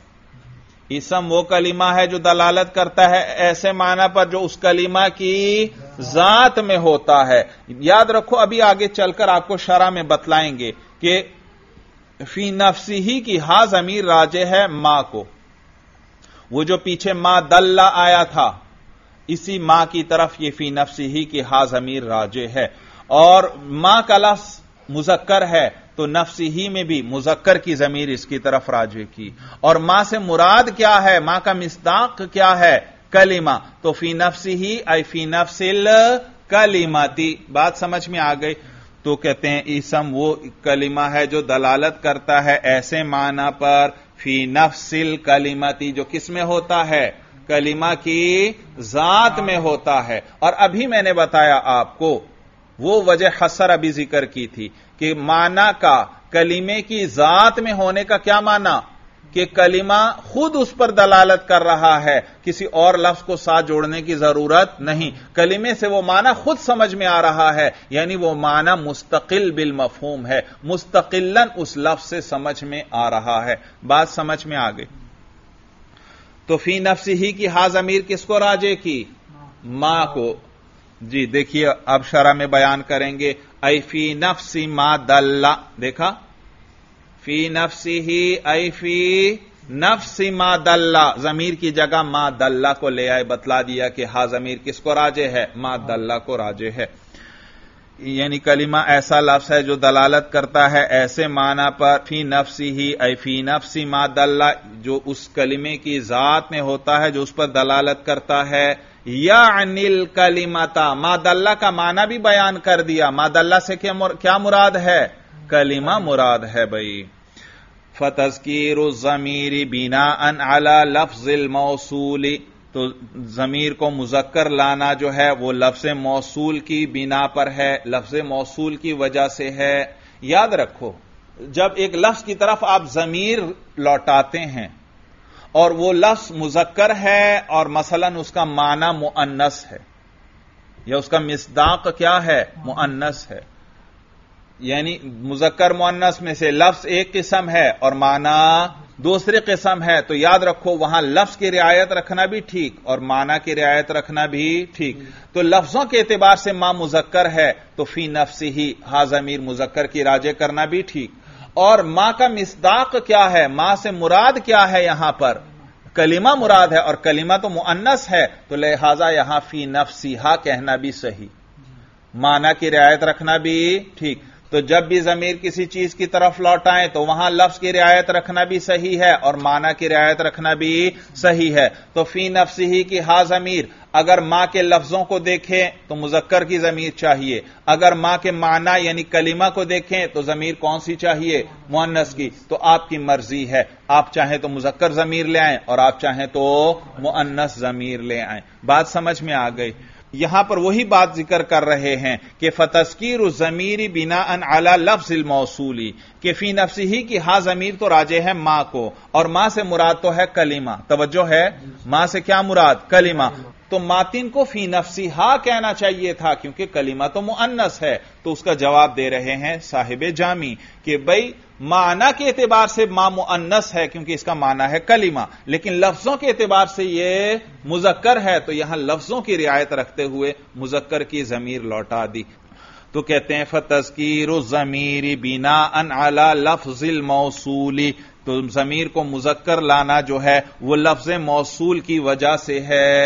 اسم وہ کلمہ ہے جو دلالت کرتا ہے ایسے معنی پر جو اس کلمہ کی ذات میں ہوتا ہے۔ یاد رکھو، ابھی آگے چل کر آپ کو شرح میں بتلائیں گے کہ فی نفسہ کی ہا ضمیر راجع ہے ما کو، وہ جو پیچھے ما دلہ آیا تھا اسی ما کی طرف یہ فی نفسہ کی ہا ضمیر راجع ہے، اور ما کا لفظ مذکر ہے تو نفسہ میں بھی مذکر کی ضمیر اس کی طرف راجع کی، اور ما سے مراد کیا ہے؟ ما کا مصداق کیا ہے؟ کلمہ، تو فی نفسہ ای فی نفس الکلمتی۔ بات سمجھ میں آ گئی؟ تو کہتے ہیں اسم وہ کلمہ ہے جو دلالت کرتا ہے ایسے معنی پر فی نفس الکلمتی جو کس میں ہوتا ہے؟ کلمہ کی ذات میں ہوتا ہے۔ اور ابھی میں نے بتایا آپ کو وہ وجہ حصر ابھی ذکر کی تھی کہ معنی کا کلمے کی ذات میں ہونے کا کیا معنی؟ کہ کلمہ خود اس پر دلالت کر رہا ہے، کسی اور لفظ کو ساتھ جوڑنے کی ضرورت نہیں، کلمے سے وہ معنی خود سمجھ میں آ رہا ہے، یعنی وہ معنی مستقل بالمفہوم ہے، مستقلاً اس لفظ سے سمجھ میں آ رہا ہے۔ بات سمجھ میں آ گئی؟ تو فی نفسہ کی ہا ضمیر کس کو راجع کی؟ ما کو۔ جی دیکھیے اب شرح میں بیان کریں گے، ای فی نفس ما دل، دیکھا فی نفسہ ای فی نفس ما دل، ضمیر کی جگہ ما دل کو لے آئے، بتلا دیا کہ ہا ضمیر کس کو راجع ہے؟ ما دل کو راجع ہے، یعنی کلمہ ایسا لفظ ہے جو دلالت کرتا ہے ایسے معنی پر فی نفسہ ای فی نفس ما دل جو اس کلمے کی ذات میں ہوتا ہے جو اس پر دلالت کرتا ہے، یعنی الکلمۃ، ما دل کا معنی بھی بیان کر دیا، ما دل سے کیا مراد ہے؟ کلمہ مراد ہے بھائی۔ فتذکیر الضمیر بناء علی لفظ الموصول، تو ضمیر کو مذکر لانا جو ہے وہ لفظ موصول کی بنا پر ہے، لفظ موصول کی وجہ سے ہے۔ یاد رکھو جب ایک لفظ کی طرف آپ ضمیر لوٹاتے ہیں اور وہ لفظ مذکر ہے اور مثلاً اس کا معنی مؤنث ہے یا اس کا مصداق کیا ہے؟ مؤنث ہے، یعنی مذکر مؤنث میں سے لفظ ایک قسم ہے اور معنی دوسری قسم ہے، تو یاد رکھو وہاں لفظ کی رعایت رکھنا بھی ٹھیک اور معنی کی رعایت رکھنا بھی ٹھیک۔ تو لفظوں کے اعتبار سے ما مذکر ہے تو فی نفسہ ہا ضمیر مذکر کی راجع کرنا بھی ٹھیک، اور ما کا مصداق کیا ہے؟ ما سے مراد کیا ہے؟ یہاں پر کلمہ مراد ہے، اور کلمہ تو مؤنث ہے، تو لہذا یہاں فی نفسہ کہنا بھی صحیح، معنی کی رعایت رکھنا بھی ٹھیک۔ تو جب بھی ضمیر کسی چیز کی طرف لوٹائیں تو وہاں لفظ کی رعایت رکھنا بھی صحیح ہے اور معنی کی رعایت رکھنا بھی صحیح ہے. تو فی نفسہ کی ہا ضمیر اگر ماں کے لفظوں کو دیکھیں تو مذکر کی ضمیر چاہیے، اگر ماں کے معنی یعنی کلمہ کو دیکھیں تو ضمیر کون سی چاہیے؟ مؤنث کی. تو آپ کی مرضی ہے، آپ چاہیں تو مذکر ضمیر لے آئیں اور آپ چاہیں تو مؤنث ضمیر لے آئیں. بات سمجھ میں آ گئی؟ یہاں پر وہی بات ذکر کر رہے ہیں کہ فتذکیر الضمیر بناء علی لفظ الموصول، کہ فی نفسہ کی ہا ضمیر تو راجع ہے ماں کو، اور ماں سے مراد تو ہے کلمہ. توجہ ہے، ماں سے کیا مراد؟ کلمہ. تو ماتن کو فی نفسی ہا کہنا چاہیے تھا کیونکہ کلمہ تو مؤنث ہے. تو اس کا جواب دے رہے ہیں صاحب جامی کہ بھئی معنی کے اعتبار سے ماں مؤنث ہے کیونکہ اس کا معنی ہے کلمہ، لیکن لفظوں کے اعتبار سے یہ مذکر ہے، تو یہاں لفظوں کی رعایت رکھتے ہوئے مذکر کی ضمیر لوٹا دی. تو کہتے ہیں فتذکیر الضمیر بناء علی لفظ الموصول، تو ضمیر کو مذکر لانا جو ہے وہ لفظ موصول کی وجہ سے ہے.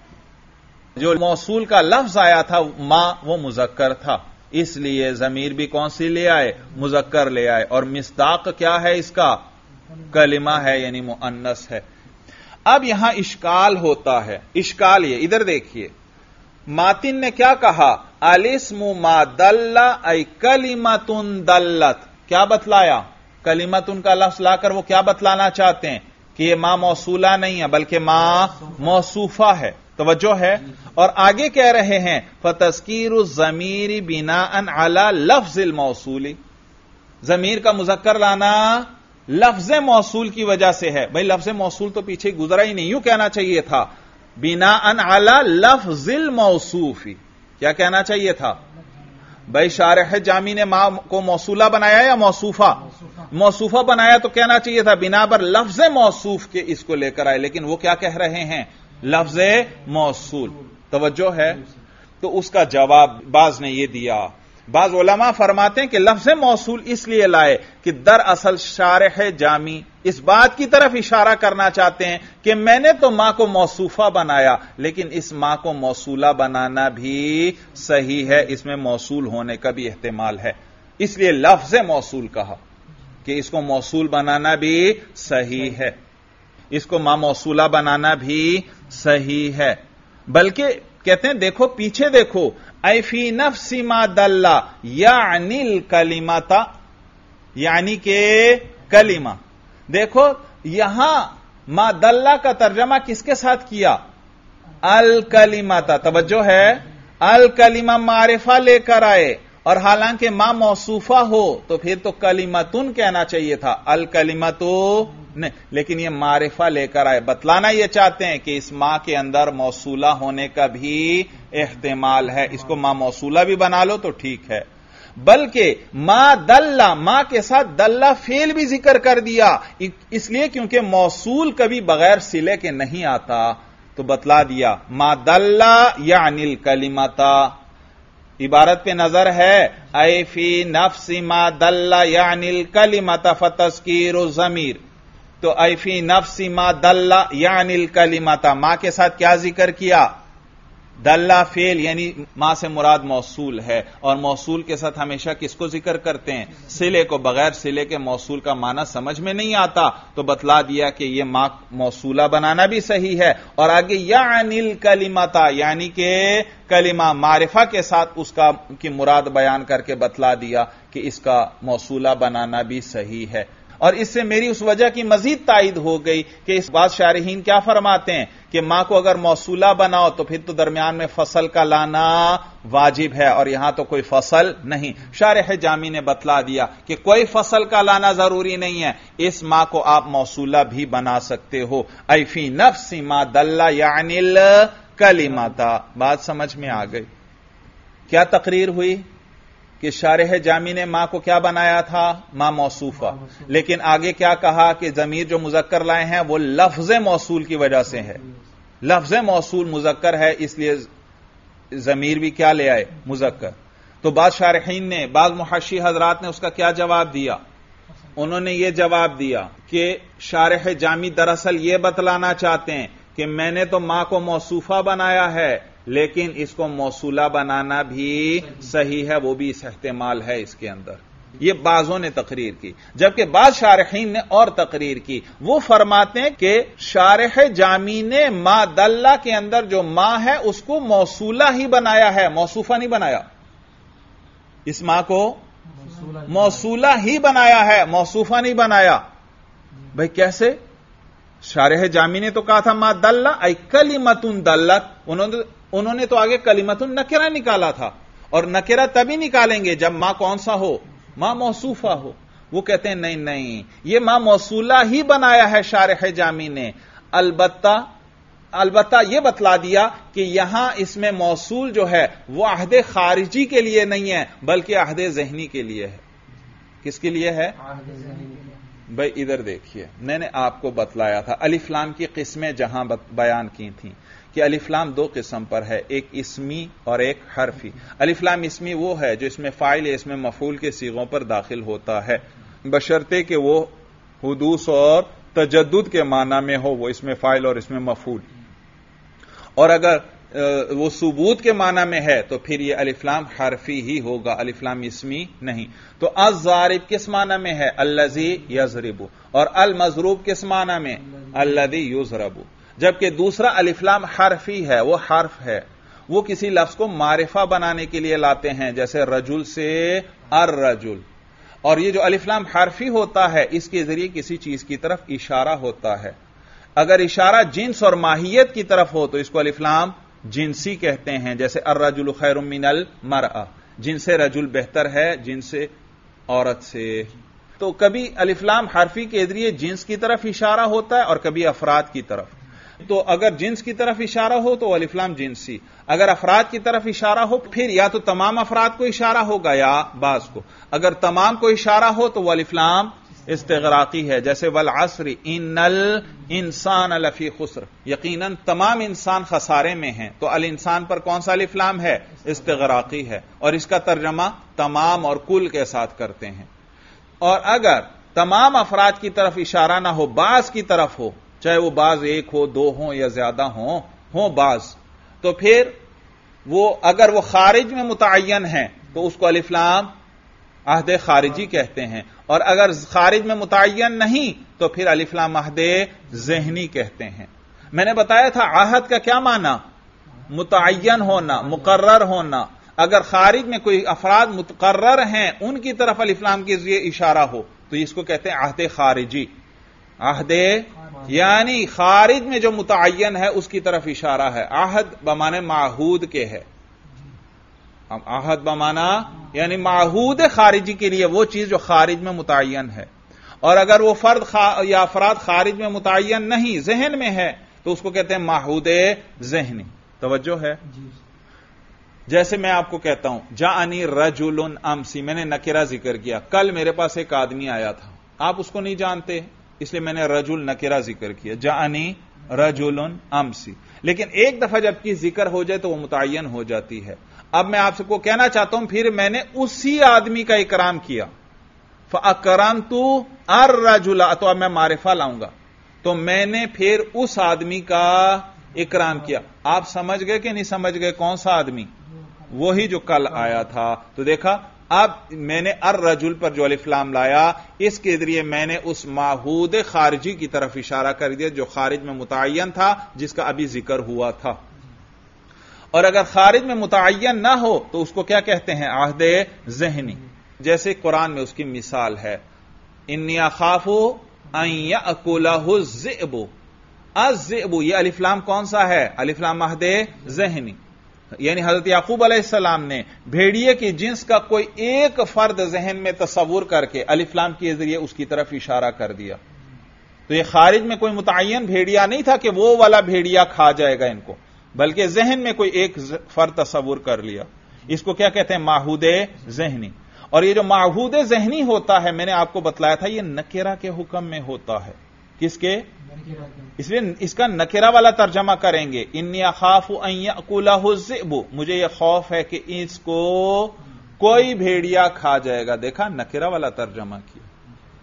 جو موصول کا لفظ آیا تھا ماں وہ مذکر تھا، اس لیے ضمیر بھی کون سی لے آئے؟ مذکر لے آئے. اور مصداق کیا ہے اس کا؟ کلمہ ہے یعنی مؤنث ہے. اب یہاں اشکال ہوتا ہے. اشکال یہ ادھر دیکھیے، ماتن نے کیا کہا؟ الاسم ما دل ای کلمۃ دلت. کیا بتلایا؟ کلمۃ کا لفظ لا کر وہ کیا بتلانا چاہتے ہیں؟ کہ یہ ماں موصولہ نہیں ہے بلکہ ماں موصوفہ ہے. توجہ ہے. اور آگے کہہ رہے ہیں فتذکیر الضمیر بناء علی لفظ الموصول، ضمیر کا مذکر لانا لفظ موصول کی وجہ سے ہے. بھئی لفظ موصول تو پیچھے گزرا ہی نہیں، یوں کہنا چاہیے تھا بناء علی لفظ الموصوف. کیا کہنا چاہیے تھا؟ بھئی شارح جامی نے ماں کو موصولہ بنایا یا موصوفہ؟ موصوفہ بنایا تو کہنا چاہیے تھا بنا پر لفظ موصوف کے اس کو لے کر آئے، لیکن وہ کیا کہہ رہے ہیں؟ لفظ موصول. توجہ ہے. تو اس کا جواب بعض نے یہ دیا، بعض علماء فرماتے ہیں کہ لفظ موصول اس لیے لائے کہ دراصل شارح جامی اس بات کی طرف اشارہ کرنا چاہتے ہیں کہ میں نے تو ماں کو موصوفہ بنایا لیکن اس ماں کو موصولہ بنانا بھی صحیح ہے، اس میں موصول ہونے کا بھی احتمال ہے، اس لیے لفظ موصول کہا کہ اس کو موصول بنانا بھی صحیح ہے، اس کو ماں موصولہ بنانا بھی صحیح ہے. بلکہ کہتے ہیں دیکھو پیچھے دیکھو، ای فی نفس ما دل یعنی الکلمۃ، یعنی کہ کلمہ. دیکھو یہاں ما دل کا ترجمہ کس کے ساتھ کیا؟ الکلمۃ. توجہ ہے، الکلمہ معرفہ لے کر آئے، اور حالانکہ ماں موصوفہ ہو تو پھر تو کلمتن کہنا چاہیے تھا، الکلمۃ نہیں، لیکن یہ معرفہ لے کر آئے. بتلانا یہ چاہتے ہیں کہ اس ماں کے اندر موصولہ ہونے کا بھی احتمال ہے، اس کو ماں موصولہ بھی بنا لو تو ٹھیک ہے. بلکہ ما دلہ، ماں کے ساتھ دلہ فعل بھی ذکر کر دیا، اس لیے کیونکہ موصول کبھی بغیر صلے کے نہیں آتا، تو بتلا دیا ما دلہ یعنی الکلمۃ. عبارت پہ نظر ہے، اے فی نفس ما دل یعنی الکلمۃ فتذکیر الضمیر. تو اے فی نفس ما دل یعنی الکلمۃ، ماں کے ساتھ کیا ذکر کیا؟ دلہ فعل، یعنی ماں سے مراد موصول ہے، اور موصول کے ساتھ ہمیشہ کس کو ذکر کرتے ہیں؟ صلے کو. بغیر صلے کے موصول کا معنی سمجھ میں نہیں آتا، تو بتلا دیا کہ یہ ماں موصولہ بنانا بھی صحیح ہے. اور آگے یعنی الکلمۃ، یعنی کہ کلمہ معرفہ کے ساتھ اس کا کی مراد بیان کر کے بتلا دیا کہ اس کا موصولہ بنانا بھی صحیح ہے. اور اس سے میری اس وجہ کی مزید تائید ہو گئی کہ اس بات شارحین کیا فرماتے ہیں کہ ماں کو اگر موصولہ بناؤ تو پھر تو درمیان میں فصل کا لانا واجب ہے، اور یہاں تو کوئی فصل نہیں. شارح جامی نے بتلا دیا کہ کوئی فصل کا لانا ضروری نہیں ہے، اس ماں کو آپ موصولہ بھی بنا سکتے ہو. ای فی نفس ما دل یعنی الکلمۃ. بات سمجھ میں آ گئی؟ کیا تقریر ہوئی کہ شارح جامی نے ماں کو کیا بنایا تھا؟ ماں موصوفہ. لیکن آگے کیا کہا کہ ضمیر جو مذکر لائے ہیں وہ لفظ موصول کی وجہ سے ہے، لفظ موصول مذکر ہے اس لیے ضمیر بھی کیا لے آئے؟ مذکر. تو بعض شارحین نے، بعض محشی حضرات نے اس کا کیا جواب دیا؟ انہوں نے یہ جواب دیا کہ شارح جامی دراصل یہ بتلانا چاہتے ہیں کہ میں نے تو ماں کو موصوفہ بنایا ہے لیکن اس کو موصولہ بنانا بھی صحیح ہے، وہ بھی اس احتمال ہے اس کے اندر. یہ بعضوں نے تقریر کی، جبکہ بعض شارحین نے اور تقریر کی. وہ فرماتے ہیں کہ شارح جامی نے ما دلہ کے اندر جو ما ہے اس کو موصولہ ہی بنایا ہے، موصوفہ نہیں بنایا. اس ما کو موصولہ ہی بنایا ہے، موصوفہ نہیں بنایا. بھئی کیسے؟ شارح جامی نے تو کہا تھا ما دلہ ای کلمۃ دلت، انہوں نے تو آگے کلمۃ نکرہ نکالا تھا، اور نکرہ تبھی نکالیں گے جب ما کون سا ہو؟ ما موصوفہ ہو. وہ کہتے ہیں نہیں نہیں، یہ ما موصولہ ہی بنایا ہے شارح جامی نے. البتہ البتہ یہ بتلا دیا کہ یہاں اس میں موصول جو ہے وہ عہد خارجی کے لیے نہیں ہے بلکہ عہد ذہنی کے لیے ہے. کس کے لیے ہے؟ بھائی ادھر دیکھیے، میں نے آپ کو بتلایا تھا الف لام کی قسمیں جہاں بیان کی تھیں کہ الف لام دو قسم پر ہے، ایک اسمی اور ایک حرفی. الف لام اسمی وہ ہے جو اس میں فاعل یا اس میں مفعول کے صیغوں پر داخل ہوتا ہے، بشرطے کہ وہ حدوث اور تجدد کے معنی میں ہو، وہ اس میں فاعل اور اس میں مفعول. اور اگر وہ ثبوت کے معنی میں ہے تو پھر یہ الف لام حرفی ہی ہوگا، الف لام اسمی نہیں. تو الضارب کس معنی میں ہے؟ الذی یضرب. اور المضروب کس معنی میں؟ الذی یضرب. جبکہ دوسرا الف لام حرفی ہے، وہ حرف ہے، وہ کسی لفظ کو معرفہ بنانے کے لیے لاتے ہیں، جیسے رجل سے الرجل. اور یہ جو الف لام حرفی ہوتا ہے اس کے ذریعے کسی چیز کی طرف اشارہ ہوتا ہے. اگر اشارہ جنس اور ماہیت کی طرف ہو تو اس کو الف لام جنسی کہتے ہیں، جیسے الرجل خیر من المرأة، جن سے رجل بہتر ہے جن سے عورت سے. تو کبھی الف لام حرفی کے ذریعے جنس کی طرف اشارہ ہوتا ہے اور کبھی افراد کی طرف. تو اگر جنس کی طرف اشارہ ہو تو الف لام جنسی، اگر افراد کی طرف اشارہ ہو پھر یا تو تمام افراد کو اشارہ ہوگا یا بعض کو. اگر تمام کو اشارہ ہو تو وہ الف لام استغراقی ہے، جیسے والعصر ان الانسان لفی خسر، یقیناً تمام انسان خسارے میں ہیں. تو الانسان پر کون سا الف لام ہے؟ استغراقی ہے، اور اس کا ترجمہ تمام اور کل کے ساتھ کرتے ہیں. اور اگر تمام افراد کی طرف اشارہ نہ ہو، بعض کی طرف ہو، چاہے وہ بعض ایک ہو، دو ہوں یا زیادہ ہوں ہوں بعض، تو پھر وہ اگر وہ خارج میں متعین ہیں تو اس کو الف لام عہد خارجی کہتے ہیں، اور اگر خارج میں متعین نہیں تو پھر الف لام عہد ذہنی کہتے ہیں. میں نے بتایا تھا عہد کا کیا معنی؟ متعین ہونا، مقرر ہونا. اگر خارج میں کوئی افراد مقرر ہیں ان کی طرف الف لام کے ذریعے اشارہ ہو تو اس کو کہتے ہیں عہد خارجی. عہد یعنی خارج میں جو متعین ہے اس کی طرف اشارہ ہے. عہد بمعنی معہود کے ہے، عہد بمعنی یعنی معہود خارجی کے لیے وہ چیز جو خارج میں متعین ہے. اور اگر وہ فرد یا افراد خارج میں متعین نہیں، ذہن میں ہے، تو اس کو کہتے ہیں معہود ذہنی. توجہ ہے؟ جیسے میں آپ کو کہتا ہوں جاءنی رجل امسی، میں نے نکرہ ذکر کیا، کل میرے پاس ایک آدمی آیا تھا، آپ اس کو نہیں جانتے اس لیے میں نے رجل نکرہ ذکر کیا، جاءنی رجل امسی. لیکن ایک دفعہ جب کی ذکر ہو جائے تو وہ متعین ہو جاتی ہے. اب میں آپ کو کہنا چاہتا ہوں پھر میں نے اسی آدمی کا اکرام کیا، فَأَكْرَمْتُ الرَّجُلَ، تو اب میں معرفہ لاؤں گا، تو میں نے پھر اس آدمی کا اکرام کیا. آپ سمجھ گئے کہ نہیں سمجھ گئے کون سا آدمی؟ وہی جو کل آیا تھا. تو دیکھا اب میں نے الرجل پر جو الف لام لایا اس کے ذریعے میں نے اس معہود خارجی کی طرف اشارہ کر دیا جو خارج میں متعین تھا، جس کا ابھی ذکر ہوا تھا. اور اگر خارج میں متعین نہ ہو تو اس کو کیا کہتے ہیں؟ عہد ذہنی. جیسے قرآن میں اس کی مثال ہے انی اخاف ان یاکلہ الذئب. الذئب یہ الف لام کون سا ہے؟ الف لام عہد ذہنی. یعنی حضرت یعقوب علیہ السلام نے بھیڑیے کی جنس کا کوئی ایک فرد ذہن میں تصور کر کے الف لام کے ذریعے اس کی طرف اشارہ کر دیا. تو یہ خارج میں کوئی متعین بھیڑیا نہیں تھا کہ وہ والا بھیڑیا کھا جائے گا ان کو، بلکہ ذہن میں کوئی ایک فرد تصور کر لیا. اس کو کیا کہتے ہیں؟ معہود ذہنی. اور یہ جو معہود ذہنی ہوتا ہے میں نے آپ کو بتلایا تھا یہ نکرہ کے حکم میں ہوتا ہے. کس کے؟ اس لیے اس کا نکرہ والا ترجمہ کریں گے انی اخاف ان یاکلہ الذئب، مجھے یہ خوف ہے کہ اس کو کوئی بھیڑیا کھا جائے گا. دیکھا نکرہ والا ترجمہ کیا.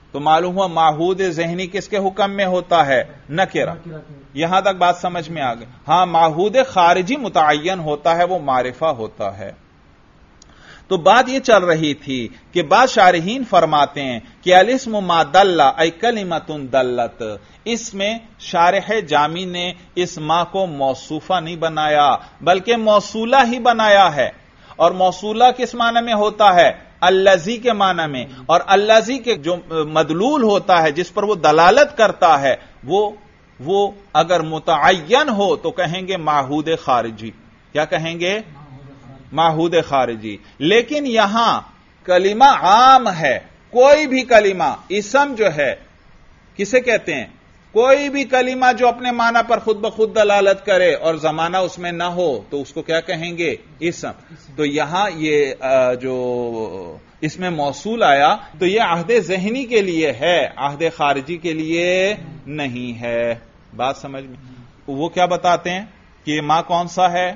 تو معلوم ہوا معہود ذہنی کس کے حکم میں ہوتا ہے؟ نکرہ. یہاں تک بات سمجھ میں آ گئی. ہاں معہود خارجی متعین ہوتا ہے، وہ معرفہ ہوتا ہے. تو بات یہ چل رہی تھی کہ بعض شارحین فرماتے ہیں کہ الاسم ما دل ای کلمۃ دلت، اس میں شارح جامی نے اس ما کو موصوفہ نہیں بنایا بلکہ موصولہ ہی بنایا ہے. اور موصولہ کس معنی میں ہوتا ہے؟ الذی کے معنی میں. اور الذی کے جو مدلول ہوتا ہے، جس پر وہ دلالت کرتا ہے، وہ وہ اگر متعین ہو تو کہیں گے معہود خارجی. کیا کہیں گے؟ معہود خارجی. لیکن یہاں کلمہ عام ہے، کوئی بھی کلمہ، اسم جو ہے کسے کہتے ہیں؟ کوئی بھی کلمہ جو اپنے معنی پر خود بخود دلالت کرے اور زمانہ اس میں نہ ہو تو اس کو کیا کہیں گے؟ اسم. تو یہاں یہ جو اس میں موصول آیا تو یہ عہد ذہنی کے لیے ہے، عہد خارجی کے لیے نہیں ہے. بات سمجھ میں؟ وہ کیا بتاتے ہیں کہ یہ ما کون سا ہے؟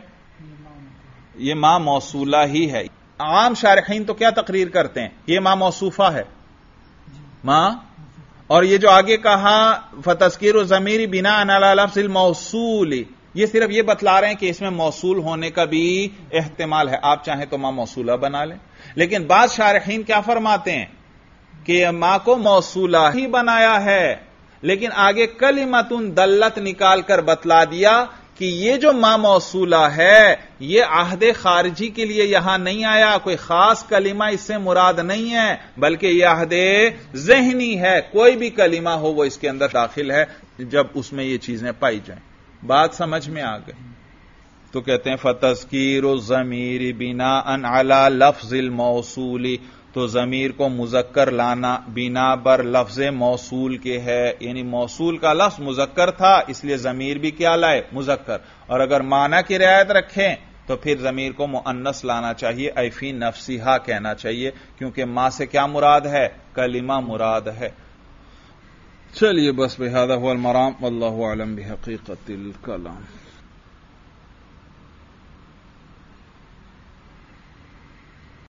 یہ ما موصولہ ہی ہے. عام شارحین تو کیا تقریر کرتے ہیں؟ یہ ما موصوفہ ہے. ما اور یہ جو آگے کہا فتذکیر الضمیر بناء علی لفظ الموصول، یہ صرف یہ بتلا رہے ہیں کہ اس میں موصول ہونے کا بھی احتمال ہے. آپ چاہیں تو ما موصولہ بنا لیں. لیکن بعض شارحین کیا فرماتے ہیں کہ ما کو موصولہ ہی بنایا ہے، لیکن آگے کلمۃ دلت نکال کر بتلا دیا کہ یہ جو ما موصولہ ہے یہ عہد خارجی کے لیے یہاں نہیں آیا، کوئی خاص کلمہ اس سے مراد نہیں ہے، بلکہ یہ عہد ذہنی ہے. کوئی بھی کلمہ ہو وہ اس کے اندر داخل ہے جب اس میں یہ چیزیں پائی جائیں. بات سمجھ میں آ گئی؟ تو کہتے ہیں فتذکیر الضمیر بناء علی لفظ الموصول، تو ضمیر کو مذکر لانا بنا بر لفظ موصول کے ہے. یعنی موصول کا لفظ مذکر تھا اس لیے ضمیر بھی کیا لائے؟ مذکر. اور اگر معنی کی رعایت رکھیں تو پھر ضمیر کو مؤنث لانا چاہیے، ای فی نفسہا کہنا چاہیے، کیونکہ ما سے کیا مراد ہے؟ کلمہ مراد ہے. چلیے بس بہذا هو المرام واللہ اعلم بحقیقت الکلام.